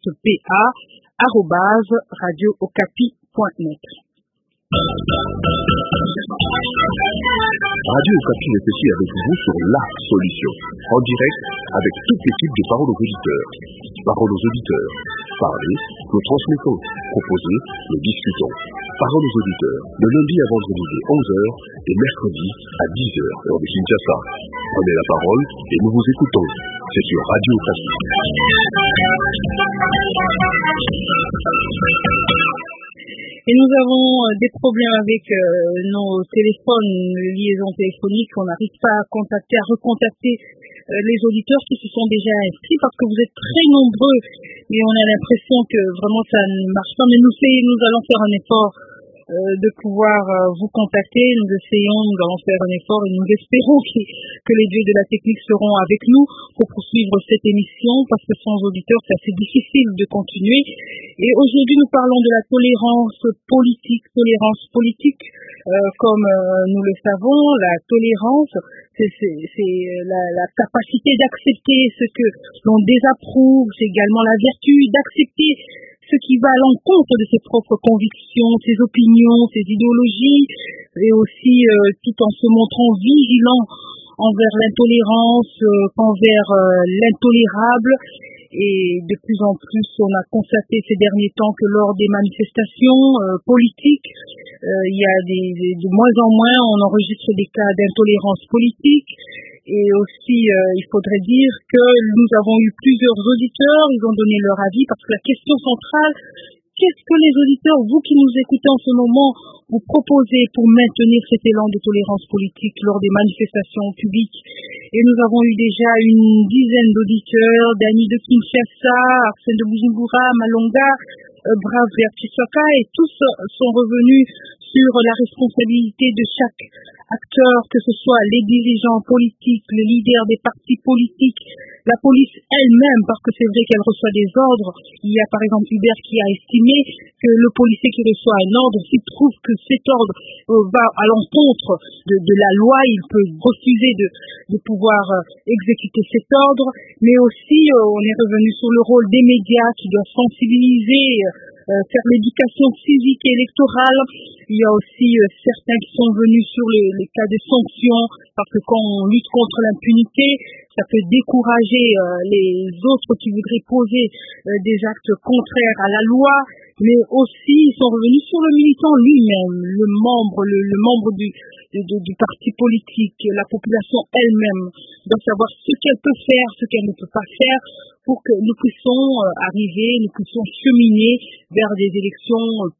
pa@radiookapi.net. Radio Okapi est ici avec vous sur la solution, en direct avec toute l'équipe de Parole aux auditeurs. Parole aux auditeurs. Parlez, nous transmettons. Proposez, nous discutons. Parole aux auditeurs, le lundi à vendredi de 11h et mercredi à 10h, heure de Kinshasa. Prenez la parole et nous vous écoutons. C'est sur Radio Okapi. Et nous avons des problèmes avec nos téléphones, les liaisons téléphoniques. On n'arrive pas à recontacter les auditeurs qui se sont déjà inscrits, parce que vous êtes très nombreux et on a l'impression que vraiment ça ne marche pas. Mais nous allons faire un effort de pouvoir vous contacter. Nous allons faire un effort, et nous espérons que les dieux de la technique seront avec nous pour poursuivre cette émission, parce que sans auditeurs, c'est assez difficile de continuer. Et aujourd'hui, nous parlons de la tolérance politique. Comme nous le savons, la tolérance, c'est la capacité d'accepter ce que l'on désapprouve. C'est également la vertu d'accepter ce qui va à l'encontre de ses propres convictions, ses opinions, ses idéologies, et aussi tout en se montrant vigilant envers l'intolérance, envers l'intolérable. Et de plus en plus, on a constaté ces derniers temps que lors des manifestations politiques, il y a de moins en moins, on enregistre des cas d'intolérance politique. Et aussi, il faudrait dire que nous avons eu plusieurs auditeurs, ils ont donné leur avis, parce que la question centrale, qu'est-ce que les auditeurs, vous qui nous écoutez en ce moment, vous proposez pour maintenir cet élan de tolérance politique lors des manifestations publiques? Et nous avons eu déjà une dizaine d'auditeurs, Dani de Kinshasa, Arsène de Bujumbura, Malonga, Brave Vert Chiswaka, et tous sont revenus sur la responsabilité de chaque acteur, que ce soit les dirigeants politiques, les leaders des partis politiques, la police elle-même, parce que c'est vrai qu'elle reçoit des ordres. Il y a par exemple Hubert qui a estimé que le policier qui reçoit un ordre, s'il trouve que cet ordre va à l'encontre de la loi, il peut refuser de pouvoir exécuter cet ordre. Mais aussi, on est revenu sur le rôle des médias qui doivent sensibiliser, faire l'éducation civique et électorale. Il y a aussi certains qui sont venus sur les cas de sanctions, parce que quand on lutte contre l'impunité, ça peut décourager les autres qui voudraient poser des actes contraires à la loi. Mais aussi, ils sont revenus sur le militant lui-même, le membre du parti politique. La population elle-même doit savoir ce qu'elle peut faire, ce qu'elle ne peut pas faire, pour que nous puissions arriver, nous puissions cheminer vers des élections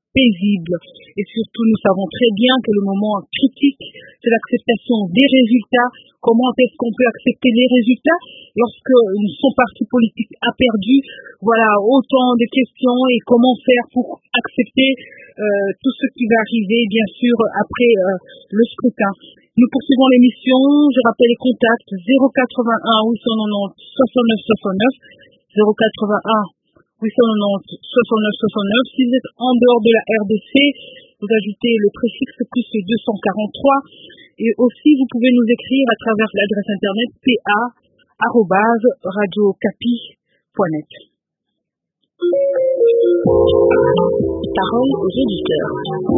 paisible. Et surtout, nous savons très bien que le moment critique, c'est l'acceptation des résultats. Comment est-ce qu'on peut accepter les résultats lorsque son parti politique a perdu? Voilà, autant de questions et comment faire pour accepter tout ce qui va arriver, bien sûr, après le scrutin. Nous poursuivons l'émission. Je rappelle les contacts 081 890 69 69, 081 890 69 69. Si vous êtes en dehors de la RDC, vous ajoutez le préfixe plus 243. Et aussi, vous pouvez nous écrire à travers l'adresse internet pa@radiocapi.net. Parole aux auditeurs.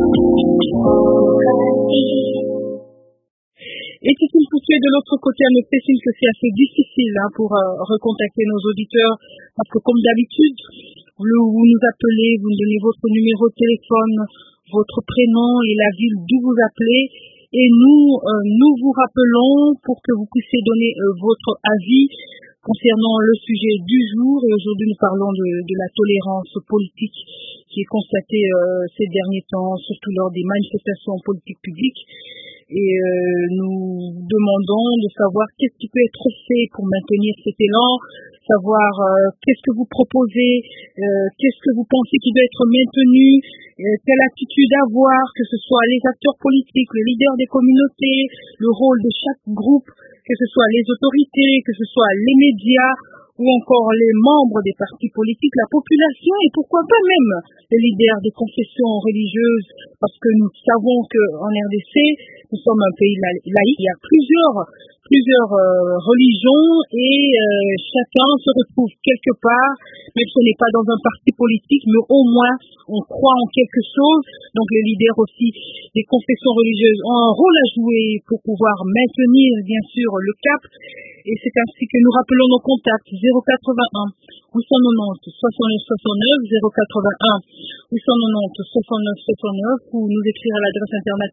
Et si vous poussez de l'autre côté, à me fait signe que c'est assez difficile pour recontacter nos auditeurs, parce que comme d'habitude, vous nous appelez, vous nous donnez votre numéro de téléphone, votre prénom et la ville d'où vous appelez, et nous vous rappelons pour que vous puissiez donner votre avis concernant le sujet du jour. Et aujourd'hui, nous parlons de la tolérance politique qui est constatée ces derniers temps, surtout lors des manifestations politiques publiques. Et nous demandons de savoir qu'est-ce qui peut être fait pour maintenir cet élan, savoir qu'est-ce que vous proposez, qu'est-ce que vous pensez qui doit être maintenu, quelle attitude avoir, que ce soit les acteurs politiques, les leaders des communautés, le rôle de chaque groupe, que ce soit les autorités, que ce soit les médias ou encore les membres des partis politiques, la population et pourquoi pas même les leaders des confessions religieuses, parce que nous savons qu'en RDC, nous sommes un pays laïque, il y a plusieurs religions et chacun se retrouve quelque part, même si on n'est pas dans un parti politique, mais au moins on croit en quelque chose. Donc les leaders aussi des confessions religieuses ont un rôle à jouer pour pouvoir maintenir bien sûr le cap. Et c'est ainsi que nous rappelons nos contacts 081 890 69 69, 081 890 69 69, ou nous écrire à l'adresse internet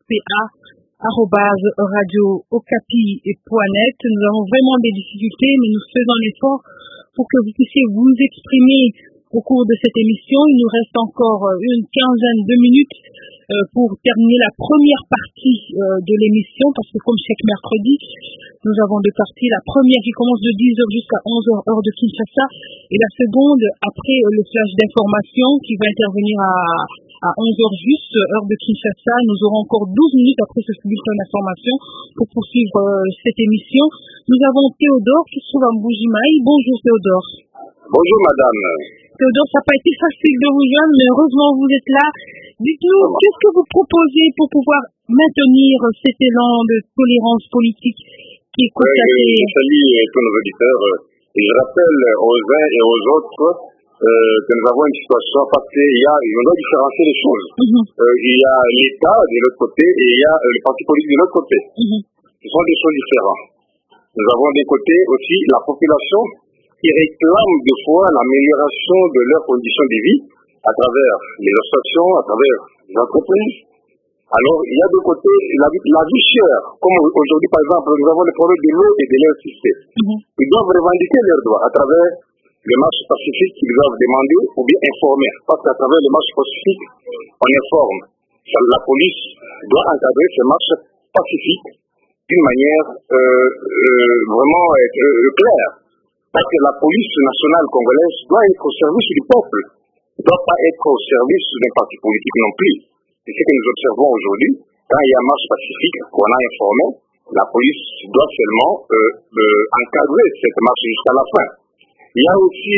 pa@radiocapi.net. Nous avons vraiment des difficultés, mais nous faisons l'effort pour que vous puissiez vous exprimer au cours de cette émission. Il nous reste encore une quinzaine de minutes pour terminer la première partie de l'émission, parce que comme chaque mercredi, nous avons deux parties. La première qui commence de 10h jusqu'à 11h heure de Kinshasa, et la seconde après le flash d'information qui va intervenir à 11h juste, heure de Kinshasa. Nous aurons encore 12 minutes après ce bulletin d'information pour poursuivre cette émission. Nous avons Théodore qui se trouve à Mbujimaï. Bonjour Théodore. Bonjour madame. Théodore, ça n'a pas été facile de vous joindre, mais heureusement vous êtes là. Dites-nous, qu'est-ce que vous proposez pour pouvoir maintenir cet élan de tolérance politique qui est constaté? Je salue tous nos auditeurs et je rappelle aux uns et aux autres que nous avons une situation parce qu'on doit différencier les choses. Il y a l'État de l'autre côté et il y a le parti politique de l'autre côté. Ce sont des choses différentes. Nous avons d'un côté aussi la population qui réclame des fois l'amélioration de leurs conditions de vie à travers les associations, à travers les entreprises. Alors, il y a de côté la vie chère, comme aujourd'hui par exemple, nous avons le problème de l'eau et de l'électricité. Ils doivent revendiquer leurs droits à travers les marches pacifiques qu'ils doivent demander ou bien informer. Parce qu'à travers les marches pacifiques, on informe. La police doit encadrer ces marches pacifiques d'une manière vraiment claire. Parce que la police nationale congolaise doit être au service du peuple, ne doit pas être au service d'un parti politique non plus. C'est ce que nous observons aujourd'hui. Quand il y a marche pacifique, qu'on a informé, la police doit seulement encadrer cette marche jusqu'à la fin. Il y a aussi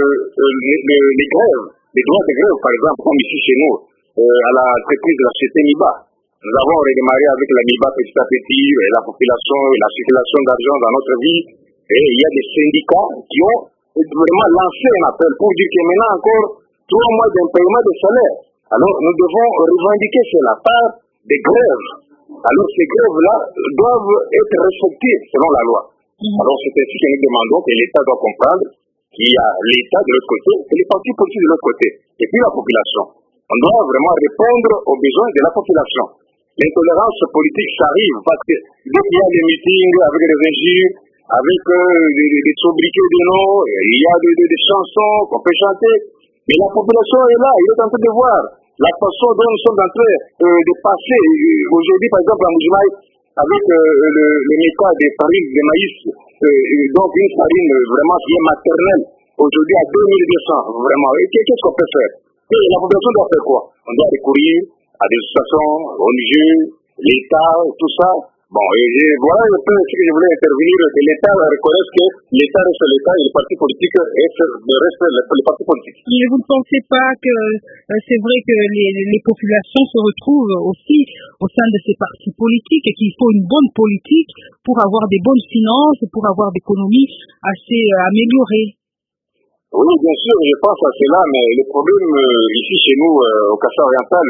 les grèves, les droits de grève, par exemple, comme ici chez nous, à la entreprise de la société MIBA. Nous avons redémarré avec la MIBA petit à petit, la population et la circulation d'argent dans notre vie. Et il y a des syndicats qui ont vraiment lancé un appel pour dire que maintenant encore 3 mois d'impaiement de salaire. Alors nous devons revendiquer cela par des grèves. Alors ces grèves-là doivent être respectées selon la loi. Alors c'est ainsi que nous demandons que l'État doit comprendre qu'il y a l'État de l'autre côté et les partis politiques de l'autre côté. Et puis la population. On doit vraiment répondre aux besoins de la population. L'intolérance politique, ça arrive parce que dès qu'il y a des meetings avec des injures, avec des sobriquets de noms, il y a des chansons qu'on peut chanter, mais la population est là, il est en train de voir. la façon dont nous sommes en train de passer aujourd'hui, par exemple, à Mbuji-Mayi, avec le méca des farines de maïs, donc une farine vraiment qui est maternelle, aujourd'hui à 2200, vraiment. Et qu'est-ce qu'on peut faire? Et la population doit faire quoi? On doit recourir à des associations religieuses, l'État, tout ça. Bon, voilà un peu ce que je voulais intervenir, que l'État reconnaisse que l'État reste l'État et les partis politiques restent les partis politiques. Et vous ne pensez pas que c'est vrai que les populations se retrouvent aussi au sein de ces partis politiques et qu'il faut une bonne politique pour avoir des bonnes finances, pour avoir des économies assez améliorées? Oui, bien sûr, je pense à cela, mais le problème ici chez nous, au Kassai oriental,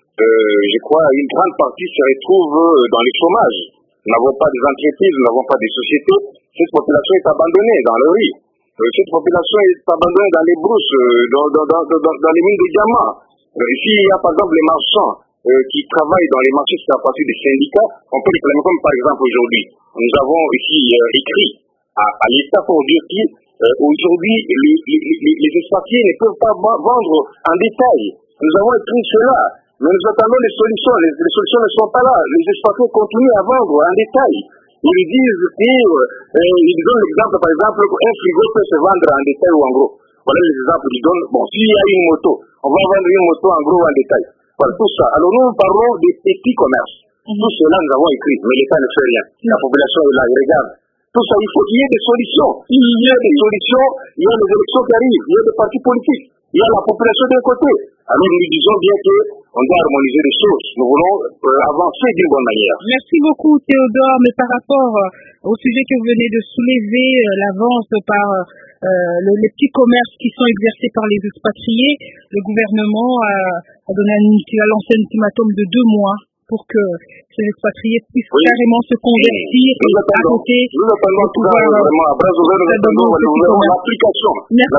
je crois une grande partie se retrouve dans le chômage. Nous n'avons pas des entreprises, nous n'avons pas des sociétés. Cette population est abandonnée dans le riz. Cette population est abandonnée dans les brousses, dans les mines de diamants. Ici, il y a par exemple les marchands qui travaillent dans les marchés à partir des syndicats. On peut les prendre comme par exemple aujourd'hui. Nous avons ici écrit à l'État pour dire qu'aujourd'hui, les espaciers ne peuvent pas vendre en détail. Nous avons écrit cela. Mais nous attendons les solutions. Les solutions ne sont pas là. Les espaciers continuent à vendre en détail. Ils disent ils donnent l'exemple, par exemple, un frigo peut se vendre en détail ou en gros. Voilà les exemples. Ils donnent, bon, s'il y a une moto, on va vendre une moto en gros ou en détail. Voilà tout ça. Alors nous parlons des petits commerces. Tout cela, nous avons écrit, mais l'État ne fait rien. La population est là, il regarde. Tout ça, il faut qu'il y ait des solutions. Il y a des solutions, il y a des élections qui arrivent, il y a des partis politiques, il y a la population d'un côté. Alors nous disons bien qu'on doit harmoniser les choses. Nous voulons avancer d'une bonne manière. Merci beaucoup Théodore, mais par rapport au sujet que vous venez de soulever, l'avance par les petits commerces qui sont exercés par les expatriés, le gouvernement a lancé un ultimatum de 2 mois pour que ces expatriés puissent carrément se convertir et arrêter de pouvoir l'application.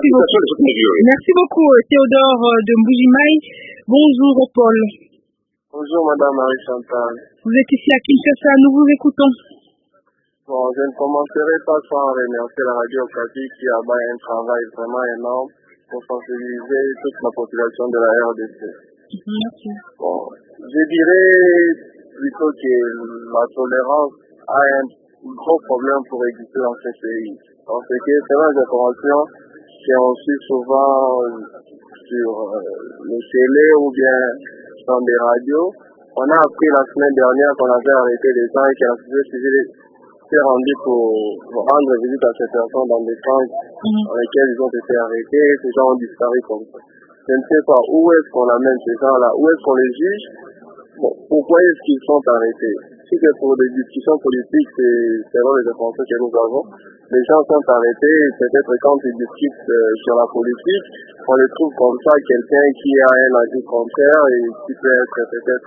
Merci beaucoup Théodore de Mbuji-Mayi. Bonjour Paul. Bonjour Madame Marie-Chantal. Vous êtes ici à Kinshasa, nous vous écoutons. Bon, je ne commencerai pas sans remercier la radio Okapi qui a fait un travail vraiment énorme pour sensibiliser toute la population de la RDC. Merci. Bon, je dirais plutôt que la tolérance a un gros problème pour exister dans ce pays. Parce que selon les informations qu'on suit souvent sur les télé ou bien dans des radios, on a appris la semaine dernière qu'on avait arrêté des gens et que la société civile s'est rendue pour rendre visite à ces personnes dans des camps dans lesquels ils ont été arrêtés et ces gens ont disparu comme ça. Je ne sais pas où est-ce qu'on amène ces gens-là, où est-ce qu'on les juge, bon, pourquoi est-ce qu'ils sont arrêtés. Si c'est pour des discussions politiques, c'est selon les informations que nous avons, les gens sont arrêtés, peut-être quand ils discutent sur la politique, on les trouve comme ça, quelqu'un qui a un avis contraire et qui peut être peut-être,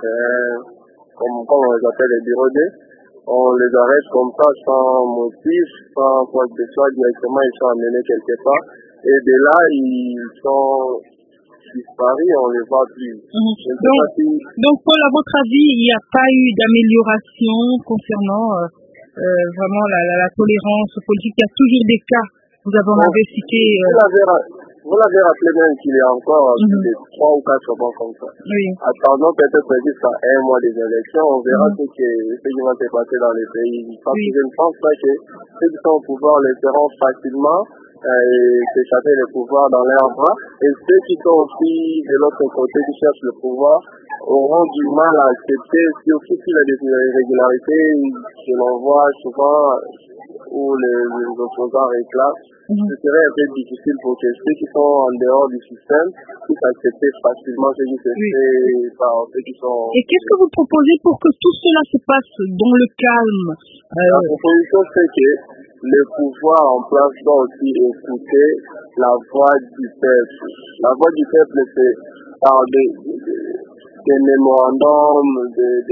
comme on les appelle les bureaudés, on les arrête comme ça sans motif, sans quoi que ce soit, directement ils sont amenés quelque part, et de là ils sont disparus, on les voit plus. Donc Paul, à votre avis, il n'y a pas eu d'amélioration concernant vraiment la tolérance politique? Il y a toujours des cas, vous avez cité... Vous l'avez rappelé même qu'il y a encore 3 ou 4 mois comme ça. Oui. Attendons peut-être jusqu'à 1 mois des élections, on verra ce qui va se passer dans les pays. Parce que je ne pense pas que ceux qui sont au pouvoir les feront facilement et s'échapper le pouvoir dans leurs bras. Et ceux qui sont aussi de l'autre côté, qui cherchent le pouvoir, auront du mal à accepter, surtout s'il y a des irrégularités que l'on voit souvent où les opposants réclament. Ce serait un peu difficile pour que ceux qui sont en dehors du système puissent accepter facilement ce qui se fait par ceux qui sont... Et qu'est-ce que vous proposez pour que tout cela se passe dans le calme? La proposition, c'est que le pouvoir en place doit aussi écouter la voix du peuple. La voix du peuple, c'est par des mémorandums,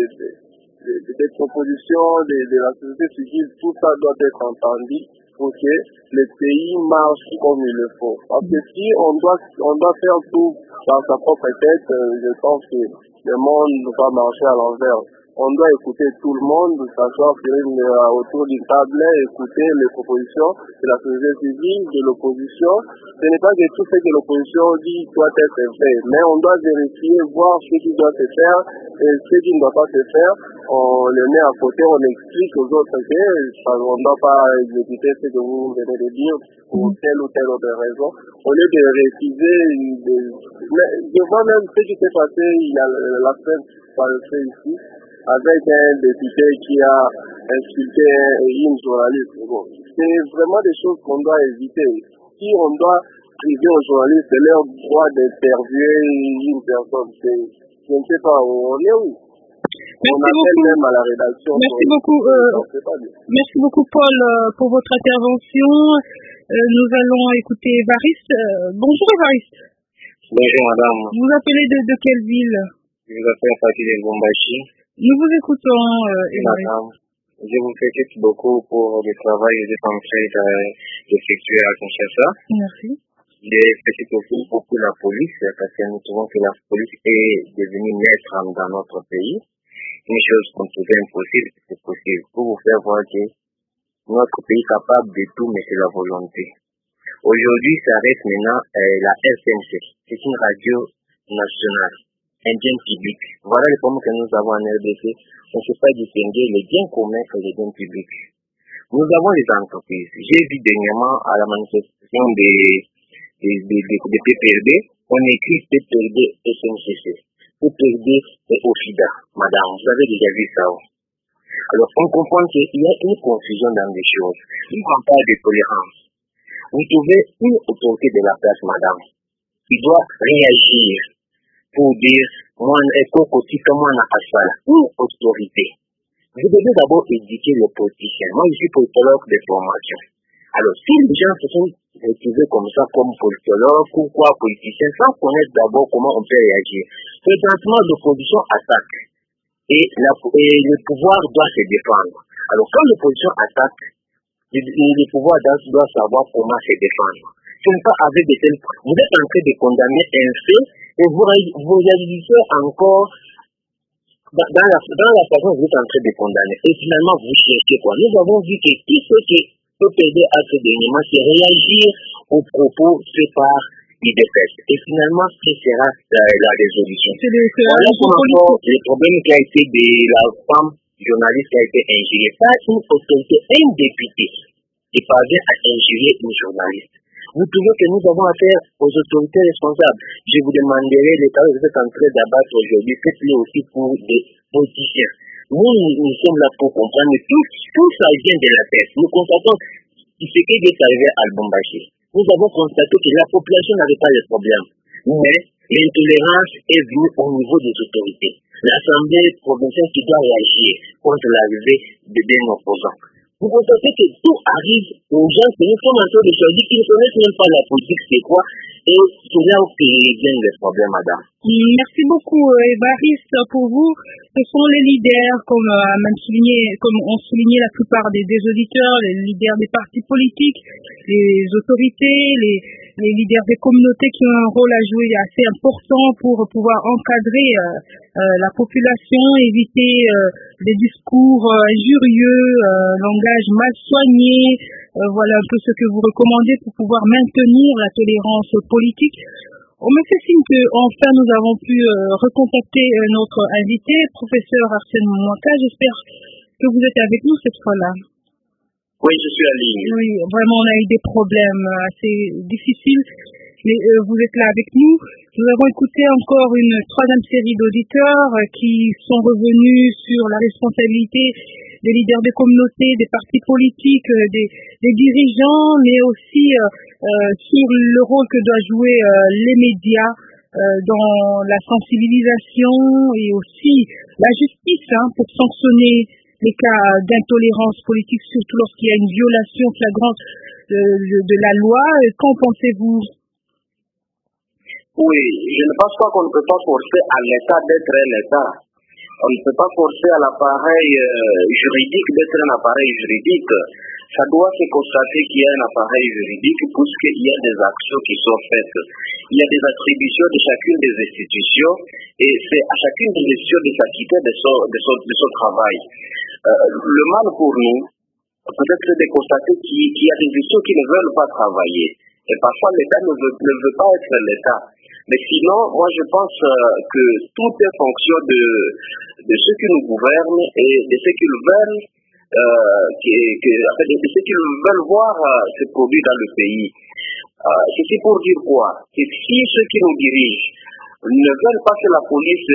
des propositions de la société civile, tout ça doit être entendu pour que le pays marche comme il le faut. Parce que si on doit faire tout dans sa propre tête, je pense que le monde va marcher à l'envers. on doit écouter tout le monde, s'asseoir autour d'une table, écouter les propositions de la société civile, de l'opposition. Ce n'est pas que tout ce que l'opposition dit doit être fait, mais on doit vérifier, voir ce qui doit se faire et ce qui ne doit pas se faire. On le met à côté, on explique aux autres qu'on ne doit pas exécuter ce que vous venez de dire pour telle ou telle autre raison. Au lieu de réfuser, je vois même ce qui s'est passé il y a la semaine passée ici, avec un député qui a insulté une journaliste. Bon, c'est vraiment des choses qu'on doit éviter. Si on doit priver aux journalistes de leur droit d'interviewer une personne, je ne sais pas, on est où? On appelle même à la rédaction. Merci beaucoup Paul pour votre intervention. Nous allons écouter Évariste. Bonjour Évariste. Bonjour madame. Vous appelez de quelle ville? Je vous appelle à partir de Lubumbashi. Nous vous écoutons Évariste. Madame, je vous félicite beaucoup pour le travail que vous êtes en train d'effectuer à Kinshasa. Merci. Je félicite aussi beaucoup la police parce que nous trouvons que la police est devenue maître dans notre pays. Une chose qu'on trouvait impossible, c'est possible. Pour vous faire voir que notre pays est capable de tout, mais c'est la volonté. Aujourd'hui, ça reste maintenant la RTNC. C'est une radio nationale, un bien public. Voilà le problème que nous avons en RDC. On ne sait pas distinguer les biens communs et les biens publics. Nous avons les entreprises. J'ai vu dernièrement à la manifestation des PPRD, on écrit PPRD SNCC. PPRD et OFIDA. Madame, vous avez déjà vu ça. Alors, on comprend qu'il y a une confusion dans les choses. Si on parle de tolérance, vous trouvez une autorité de la place, madame, qui doit réagir pour dire, moi, une autorité. Vous devez d'abord éduquer les politiciens. Moi, je suis politologue de formation. Alors, si les gens se sont retrouvés comme ça, comme politologue ou quoi, politicien, sans connaître d'abord comment on peut réagir, présentement, l'opposition attaque. Et le pouvoir doit se défendre. Alors, quand l'opposition attaque, le pouvoir doit savoir comment se défendre. Ce n'est pas avec des tels... Vous êtes en train de condamner un fait et vous réalisez encore dans la façon dont vous êtes en train de condamner. Et finalement, vous cherchez quoi? Nous avons vu que tout ce que PPD a fait dernièrement, c'est réagir aux propos faits par l'IDPS. Et finalement, ce sera la résolution. Voilà pour le problème qui a été de la femme journaliste qui a été injuriée. Pas une autorité, un député qui parvient à injurier une journaliste. Vous trouvez que nous avons affaire aux autorités responsables. Je vous demanderai, les cas que vous êtes en train d'abattre aujourd'hui, faites-le aussi pour des politiciens. Nous sommes là pour comprendre que tout ça vient de la tête. Nous constatons ce qui est arrivé à Lubumbashi. Nous avons constaté que la population n'avait pas de problème. Mais l'intolérance est venue au niveau des autorités. L'Assemblée provinciale qui doit réagir contre l'arrivée d'un opposant. Vous constatez que tout arrive aux gens que nous sommes en train de choisir, qui ne connaissent même pas la politique, c'est quoi, et c'est là où viennent les problèmes, madame. Merci beaucoup, Évariste, pour vous. Ce sont les leaders, comme ont souligné la plupart des auditeurs, les leaders des partis politiques, les autorités, les leaders des communautés qui ont un rôle à jouer assez important pour pouvoir encadrer la population, éviter des discours injurieux, langage mal soigné. Voilà un peu ce que vous recommandez pour pouvoir maintenir la tolérance politique. On me fait signe qu'enfin nous avons pu recontacter notre invité, professeur Arsène Mouaka. J'espère que vous êtes avec nous cette fois-là. Oui, je suis en ligne. Oui, vraiment, on a eu des problèmes assez difficiles, mais vous êtes là avec nous. Nous avons écouté encore une troisième série d'auditeurs qui sont revenus sur la responsabilité des leaders des communautés, des partis politiques, des dirigeants, mais aussi sur le rôle que doivent jouer les médias dans la sensibilisation et aussi la justice pour sanctionner les cas d'intolérance politique, surtout lorsqu'il y a une violation flagrante de la loi. Qu'en pensez-vous? Oui, je ne pense pas qu'on ne peut pas forcer à l'État d'être un État. On ne peut pas forcer à l'appareil juridique d'être un appareil juridique. ça doit se constater qu'il y a un appareil juridique puisqu'il y a des actions qui sont faites. Il y a des attributions de chacune des institutions et c'est à chacune des institutions de s'acquitter de son travail. Le mal pour nous, peut-être c'est de constater qu'il y a des institutions qui ne veulent pas travailler. Et parfois l'État ne veut pas être l'État. Mais sinon, moi je pense que tout est fonction de ceux qui nous gouvernent et de ce qu'ils veulent. De ce qu'ils veulent voir se produire dans le pays. C'est pour dire quoi? C'est si ceux qui nous dirigent ne veulent pas que la police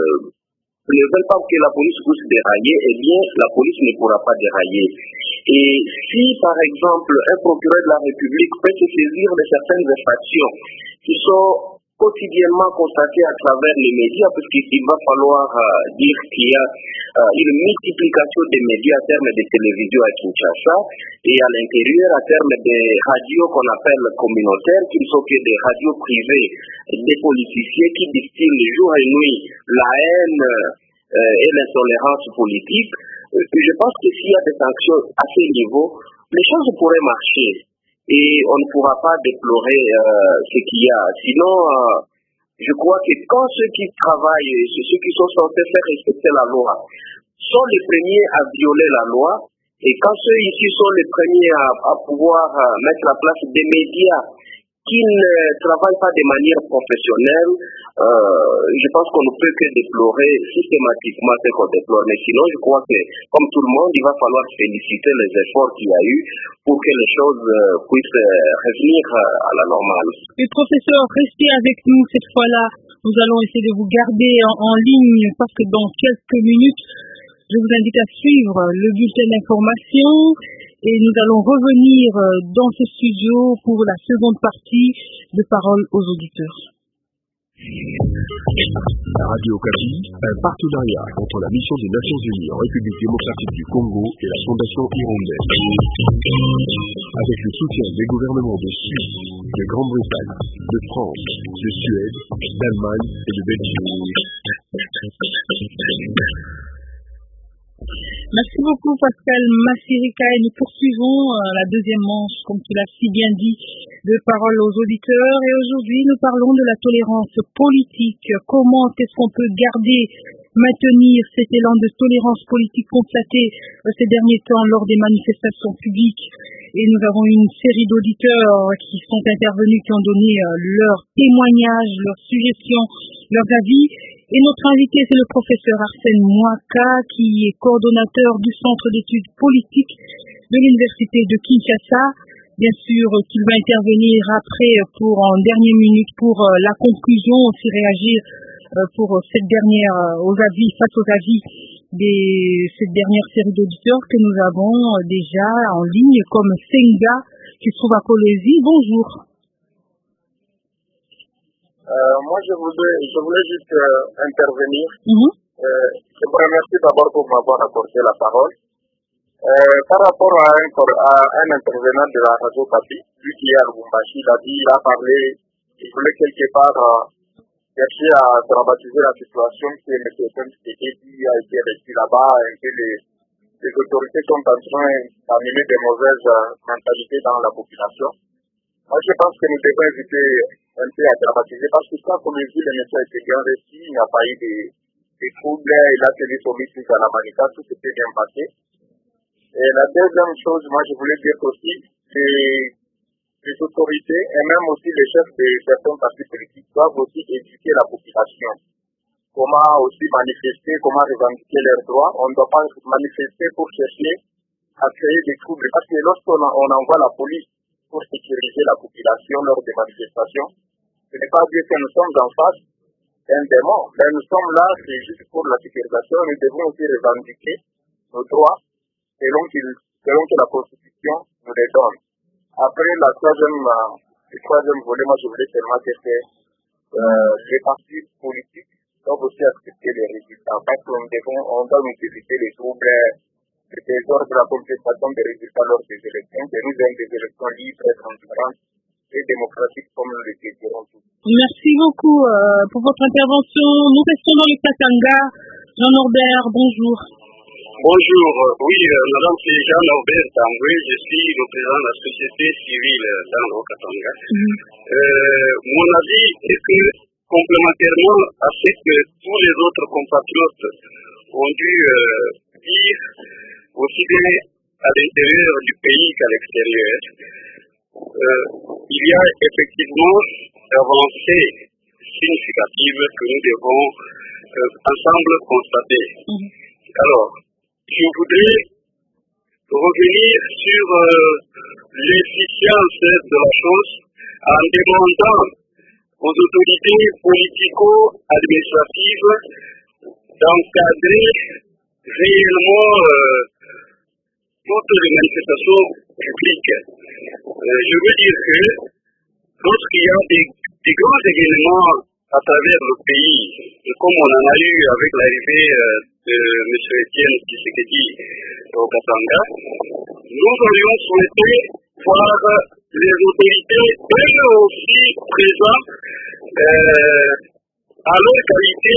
puisse dérailler, eh bien la police ne pourra pas dérailler. Et si par exemple un procureur de la République peut se saisir de certaines infractions qui sont quotidiennement constatées à travers les médias, parce qu'il va falloir dire qu'il y a une multiplication des médias à terme des télévisions à Kinshasa et à l'intérieur à terme des radios qu'on appelle communautaires, qui ne sont que des radios privées, des politiciens qui distillent jour et nuit la haine et l'intolérance politique. Je pense que s'il y a des sanctions à ce niveau, les choses pourraient marcher. Et on ne pourra pas déplorer ce qu'il y a. Sinon, je crois que quand ceux qui travaillent, ceux qui sont censés faire respecter la loi, sont les premiers à violer la loi, et quand ceux ici sont les premiers à pouvoir mettre en place des médias qui ne travaillent pas de manière professionnelle, je pense qu'on ne peut que déplorer systématiquement ce qu'on déplore. Mais sinon, je crois que, comme tout le monde, il va falloir féliciter les efforts qu'il y a eu pour que les choses puissent revenir à la normale. Et professeur, restez avec nous cette fois-là. Nous allons essayer de vous garder en ligne parce que dans quelques minutes, je vous invite à suivre le bulletin d'information. Et nous allons revenir dans ce studio pour la seconde partie de Parole aux auditeurs. La Radio Okapi, un partenariat entre la mission des Nations Unies en République démocratique du Congo et la Fondation Hirondelle. Avec le soutien des gouvernements de Suisse, de Grande-Bretagne, de France, de Suède, d'Allemagne et de Belgique. Merci beaucoup Pascal Massirika et nous poursuivons la deuxième manche, comme tu l'as si bien dit, de Parole aux auditeurs. Et aujourd'hui, nous parlons de la tolérance politique. Comment est-ce qu'on peut maintenir cet élan de tolérance politique constaté ces derniers temps lors des manifestations publiques. Et nous avons une série d'auditeurs qui sont intervenus, qui ont donné leurs témoignages, leurs suggestions, leurs avis. Et notre invité, c'est le professeur Arsène Mwaka, qui est coordonnateur du Centre d'études politiques de l'Université de Kinshasa. Bien sûr, qu'il va intervenir après en dernière minute pour la conclusion, aussi réagir pour cette dernière, face aux avis cette dernière série d'auditeurs que nous avons déjà en ligne, comme Senga, qui se trouve à Kolwezi. Bonjour. Moi, je voulais juste intervenir. Je vous remercie d'abord pour m'avoir accordé la parole. Par rapport à un intervenant de la radio Okapi, lui qui est à Lubumbashi, il a parlé, il voulait quelque part chercher à dramatiser la situation que M. Tshisekedi a été reçu là-bas, et que les autorités sont en train d'amener des mauvaises mentalités dans la population. Moi, je pense que nous devons éviter un peu à dramatiser, parce que ça, comme je dis, le monsieur a été bien reçu, il n'y a pas eu de troubles, il a tenu son meeting à la Manica, tout s'était bien passé. Et la deuxième chose, moi, je voulais dire aussi, les autorités et même aussi les chefs de certains partis politiques doivent aussi éduquer la population. Comment aussi manifester, comment revendiquer leurs droits. On ne doit pas manifester pour chercher à créer des troubles. Parce que lorsqu'on envoie la police pour sécuriser la population lors des manifestations, ce n'est pas dire que nous sommes en face d'un démon. Mais nous sommes là, c'est juste pour la sécurisation. Nous devons aussi revendiquer nos droits selon que la Constitution nous les donne. Après, le troisième volet, moi je voulais seulement dire que les partis politiques doivent aussi accepter les résultats. Parce qu'on doit nous éviter les troubles, les désordres de la contestation des résultats lors des élections, que nous ayons des élections libres, transparentes et démocratiques comme nous le désirons tous. Merci beaucoup pour votre intervention. Nous restons dans le Katanga. Jean Norbert, bonjour. Bonjour, oui, madame, c'est Jean-Norbert Tamboué, je suis le président de la société civile dans le Haut-Katanga. Mon avis est que, complémentairement à ce que tous les autres compatriotes ont dû dire, aussi bien à l'intérieur du pays qu'à l'extérieur, il y a effectivement avancées significatives que nous devons ensemble constater. Alors, je voudrais revenir sur l'efficience de la chose en demandant aux autorités politico-administratives d'encadrer réellement toutes les manifestations publiques. Je veux dire que lorsqu'il y a des grands événements à travers le pays, comme on en a eu avec l'arrivée de M. Etienne Tshisekedi au Katanga, nous aurions souhaité voir les autorités elles aussi présentes à leur qualité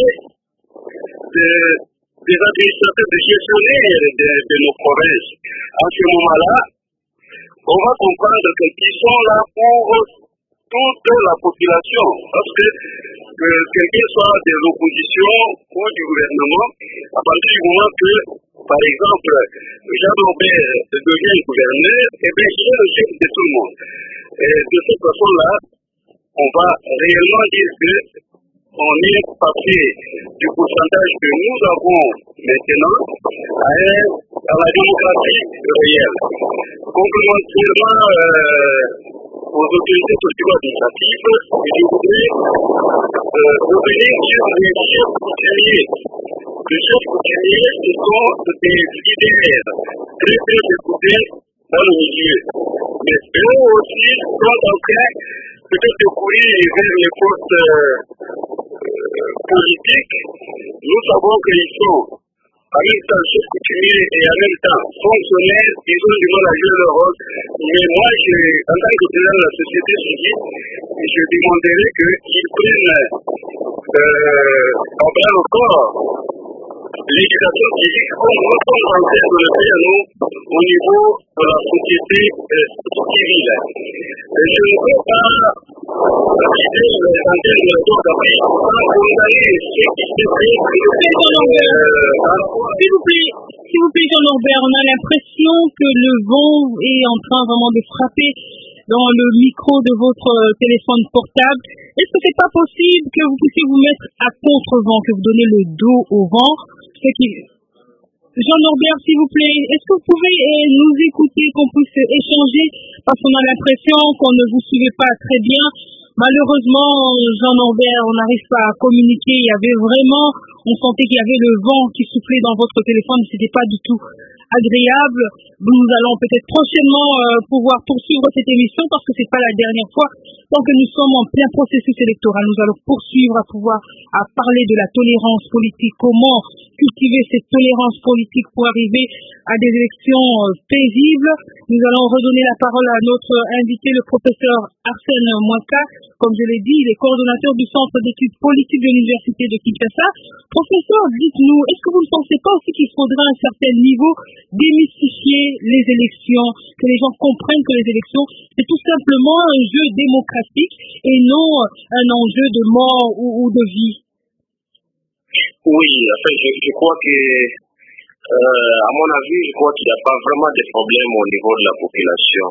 des administrateurs, des gestionnaires de nos provinces. À ce moment-là, on va comprendre qu'ils sont là pour toute la population, parce que quelqu'un soit de l'opposition ou du gouvernement, à partir du moment que, par exemple, Jean-Norbert devient gouverneur, eh bien, il est le chef de tout le monde. Et de cette façon-là, on va réellement dire que on est passé du pourcentage que nous avons maintenant à la démocratie réelle. Complémentairement aux autorités politico-administratives, je voudrais revenir sur les chefs coutumiers. Les chefs coutumiers, ce sont des leaders très très écoutés dans le milieu. Mais eux aussi sont en train peut-être de courir vers les postes politiques. Nous savons qu'ils sont en même temps chefs coutumiers et en même temps fonctionnaires, ils ont du mal à jouer leur rôle. Mais moi, en tant que président de la société civile, je demanderais qu'ils prennent en bras le corps l'éducation civique comme nous sommes en train de le faire nous au niveau de la société civile. Et je ne veux pas quitter les antennes de la d'Afrique sans condamner ce qui s'est fait. S'il vous plaît, Jean-Norbert, on a l'impression que le vent est en train vraiment de frapper dans le micro de votre téléphone portable. Est-ce que c'est pas possible que vous puissiez vous mettre à contre-vent, que vous donnez le dos au vent? Jean-Norbert, s'il vous plaît, est-ce que vous pouvez nous écouter, qu'on puisse échanger, parce qu'on a l'impression qu'on ne vous suivait pas très bien. Malheureusement, Jean-Norbert, on n'arrive pas à communiquer. Il y avait vraiment, on sentait qu'il y avait le vent qui soufflait dans votre téléphone. C'était pas du tout agréable. Nous allons peut-être prochainement pouvoir poursuivre cette émission parce que c'est pas la dernière fois. Tant que nous sommes en plein processus électoral, nous allons poursuivre à parler de la tolérance politique. Comment cultiver cette tolérance politique pour arriver à des élections paisibles. Nous allons redonner la parole à notre invité, le professeur Arsène Mouaka. Comme je l'ai dit, il est coordonnateur du Centre d'études politiques de l'Université de Kinshasa. Professeur, dites-nous, est-ce que vous ne pensez pas aussi qu'il faudra à un certain niveau démystifier les élections, que les gens comprennent que les élections, c'est tout simplement un jeu démocratique et non un enjeu de mort ou de vie? Oui, enfin, je crois que, à mon avis, je crois qu'il n'y a pas vraiment de problème au niveau de la population.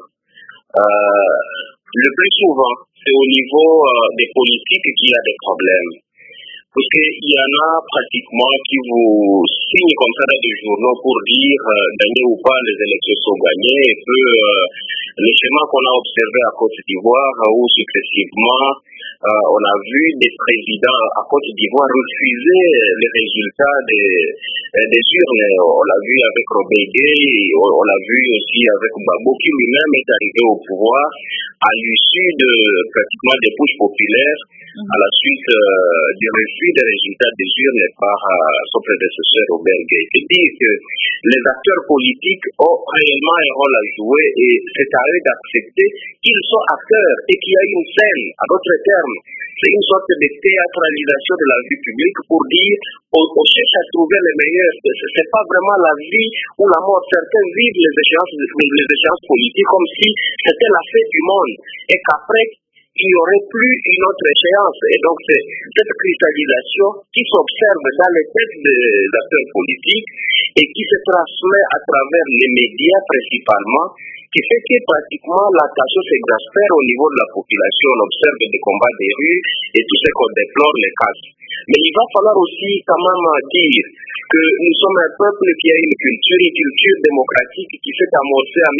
Le plus souvent, c'est au niveau des politiques qu'il y a des problèmes. Parce qu'il y en a pratiquement qui vous signent comme ça dans des journaux pour dire gagner ou pas, les élections sont gagnées. Et que le schéma qu'on a observé à Côte d'Ivoire, où successivement, on a vu des présidents à Côte d'Ivoire refuser les résultats des urnes. On l'a vu avec Robert Gueye, on l'a vu aussi avec Gbagbo, qui lui-même est arrivé au pouvoir à l'issue de pratiquement des pushs populaires à la suite du refus des résultats des urnes par son prédécesseur Robert Gueye. C'est-à-dire que les acteurs politiques ont réellement un rôle à jouer et c'est à eux d'accepter qu'ils sont acteurs et qu'il y a une scène, à d'autres termes. C'est une sorte de théâtralisation de la vie publique pour dire on cherche à trouver les meilleurs. C'est pas vraiment la vie ou la mort. Certains vivent les échéances politiques comme si c'était la fête du monde et qu'après il n'y aurait plus une autre échéance. Et donc c'est cette cristallisation qui s'observe dans les têtes des acteurs politiques et qui se transmet à travers les médias principalement, qui fait que pratiquement la tension s'exaspère au niveau de la population. On observe des combats des rues et tout ce qu'on déplore les casse. Mais il va falloir aussi quand même dire que nous sommes un peuple qui a une culture démocratique qui s'est amorcée en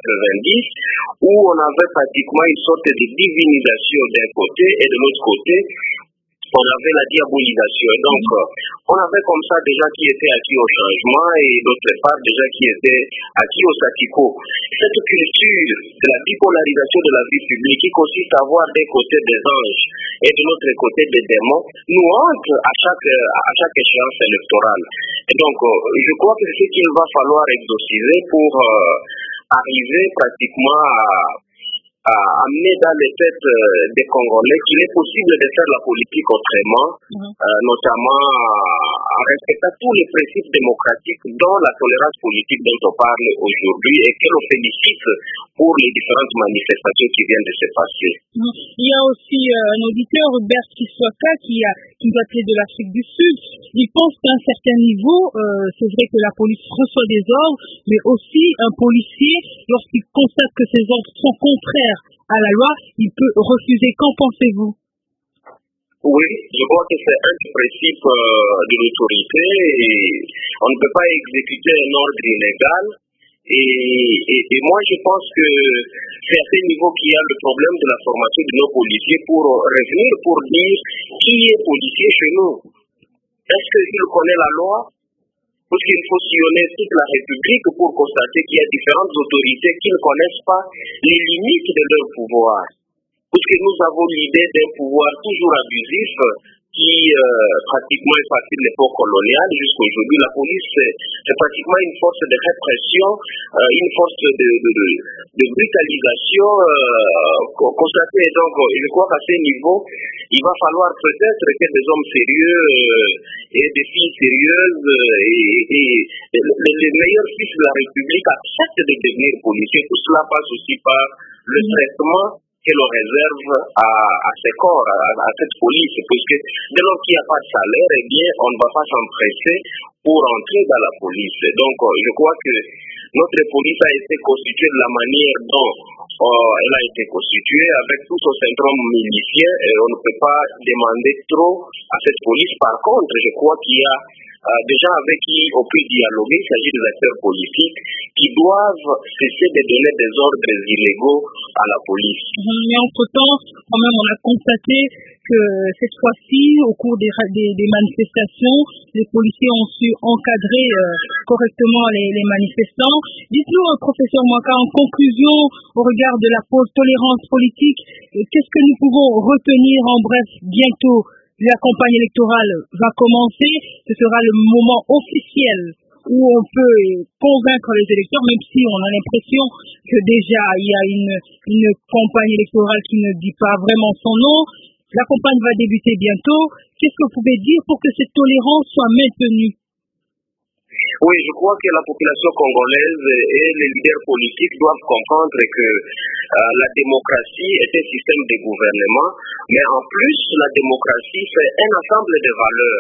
1990, où on avait pratiquement une sorte de divinisation d'un côté et de l'autre côté, on avait la diabolisation. Donc, on avait comme ça des gens qui étaient acquis au changement et d'autre part des gens qui étaient acquis au statu quo. Cette culture de la bipolarisation de la vie publique qui consiste à voir d'un côté des anges et de l'autre côté des démons nous hante à chaque échéance électorale. Et donc, je crois que c'est ce qu'il va falloir exorciser pour arriver pratiquement à amener dans les têtes des Congolais qu'il est possible de faire la politique autrement, notamment en respectant tous les principes démocratiques dont la tolérance politique dont on parle aujourd'hui et que l'on félicite pour les différentes manifestations qui viennent de se passer. Il y a aussi un auditeur, Robert Kiswaka, qui nous appelait de l'Afrique du Sud. Il pense qu'à un certain niveau, c'est vrai que la police reçoit des ordres, mais aussi un policier, lorsqu'il constate que ces ordres sont contraires à la loi, il peut refuser. Qu'en pensez-vous? Oui, je crois que c'est un des principes de l'autorité et on ne peut pas exécuter un ordre illégal. Et moi, je pense que c'est à ce niveau qu'il y a le problème de la formation de nos policiers pour revenir, pour dire qui est policier chez nous. Est-ce qu'il connaît la loi? Parce qu'il faut sillonner toute la République pour constater qu'il y a différentes autorités qui ne connaissent pas les limites de leur pouvoir. Parce que nous avons l'idée d'un pouvoir toujours abusif qui pratiquement est parti de l'époque coloniale jusqu'à aujourd'hui. La police, c'est pratiquement une force de répression, une force de brutalisation constatée. Donc, je crois qu'à ce niveau, il va falloir peut-être que des hommes sérieux et des filles sérieuses et les meilleurs fils de la République acceptent de devenir policiers. Tout cela passe aussi par le traitement que l'on réserve à ces corps, à cette police, parce que dès lors qu'il n'y a pas de salaire, eh bien, on ne va pas s'empresser pour entrer dans la police. Donc, je crois que notre police a été constituée de la manière dont elle a été constituée, avec tout son syndrome milicien, et on ne peut pas demander trop à cette police. Par contre, je crois qu'il y a des gens avec qui on peut dialoguer. Il s'agit des acteurs politiques qui doivent cesser de donner des ordres illégaux à la police. Mais entre-temps, quand même, on a constaté que cette fois-ci, au cours des manifestations, les policiers ont su encadrer correctement les manifestants. Dites-nous, professeur Mwaka, en conclusion, au regard de la tolérance politique, qu'est-ce que nous pouvons retenir en bref bientôt? La campagne électorale va commencer, ce sera le moment officiel où on peut convaincre les électeurs, même si on a l'impression que déjà il y a une campagne électorale qui ne dit pas vraiment son nom. La campagne va débuter bientôt. Qu'est-ce que vous pouvez dire pour que cette tolérance soit maintenue? Oui, je crois que la population congolaise et les leaders politiques doivent comprendre que la démocratie est un système de gouvernement, mais en plus, la démocratie, c'est un ensemble de valeurs.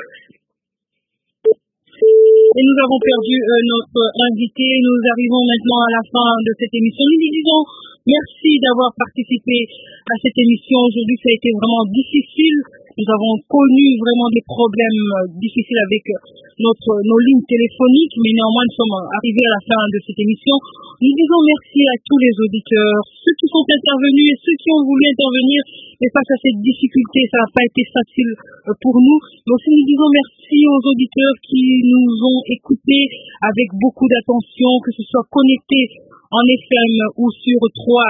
Et nous avons perdu notre invité. Nous arrivons maintenant à la fin de cette émission. Nous lui disons merci d'avoir participé à cette émission. Aujourd'hui, ça a été vraiment difficile. Nous avons connu vraiment des problèmes difficiles avec nos lignes téléphoniques, mais néanmoins, nous sommes arrivés à la fin de cette émission. Nous disons merci à tous les auditeurs, ceux qui sont intervenus et ceux qui ont voulu intervenir. Mais face à cette difficulté, ça n'a pas été facile pour nous. Mais aussi, nous disons merci aux auditeurs qui nous ont écoutés avec beaucoup d'attention, que ce soit connectés en FM ou sur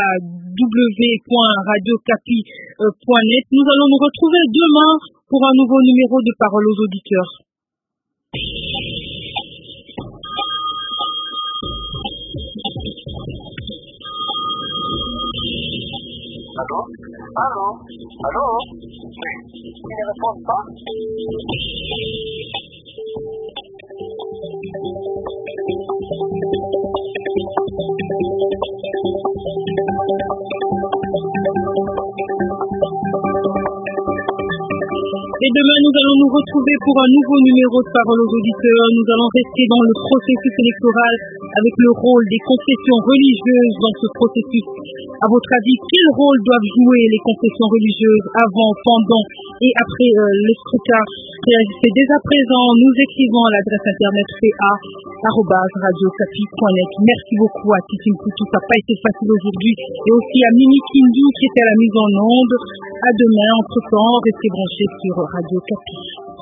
www.radiocapi.net. Nous allons nous retrouver demain pour un nouveau numéro de Parole aux auditeurs. Allô? Ils ne répondent pas? Et demain, nous allons nous retrouver pour un nouveau numéro de Parole aux auditeurs. Nous allons rester dans le processus électoral avec le rôle des confessions religieuses dans ce processus. À votre avis, quel rôle doivent jouer les confessions religieuses avant, pendant et après le scrutin? Réagissez dès à présent. Nous écrivons à l'adresse internet pa@radiocapi.net. Merci beaucoup à Tiffin Poutou. Ça n'a pas été facile aujourd'hui. Et aussi à Mimi Kindu qui était à la mise en onde. À demain. Entre-temps, restez branchés sur Radio Capi.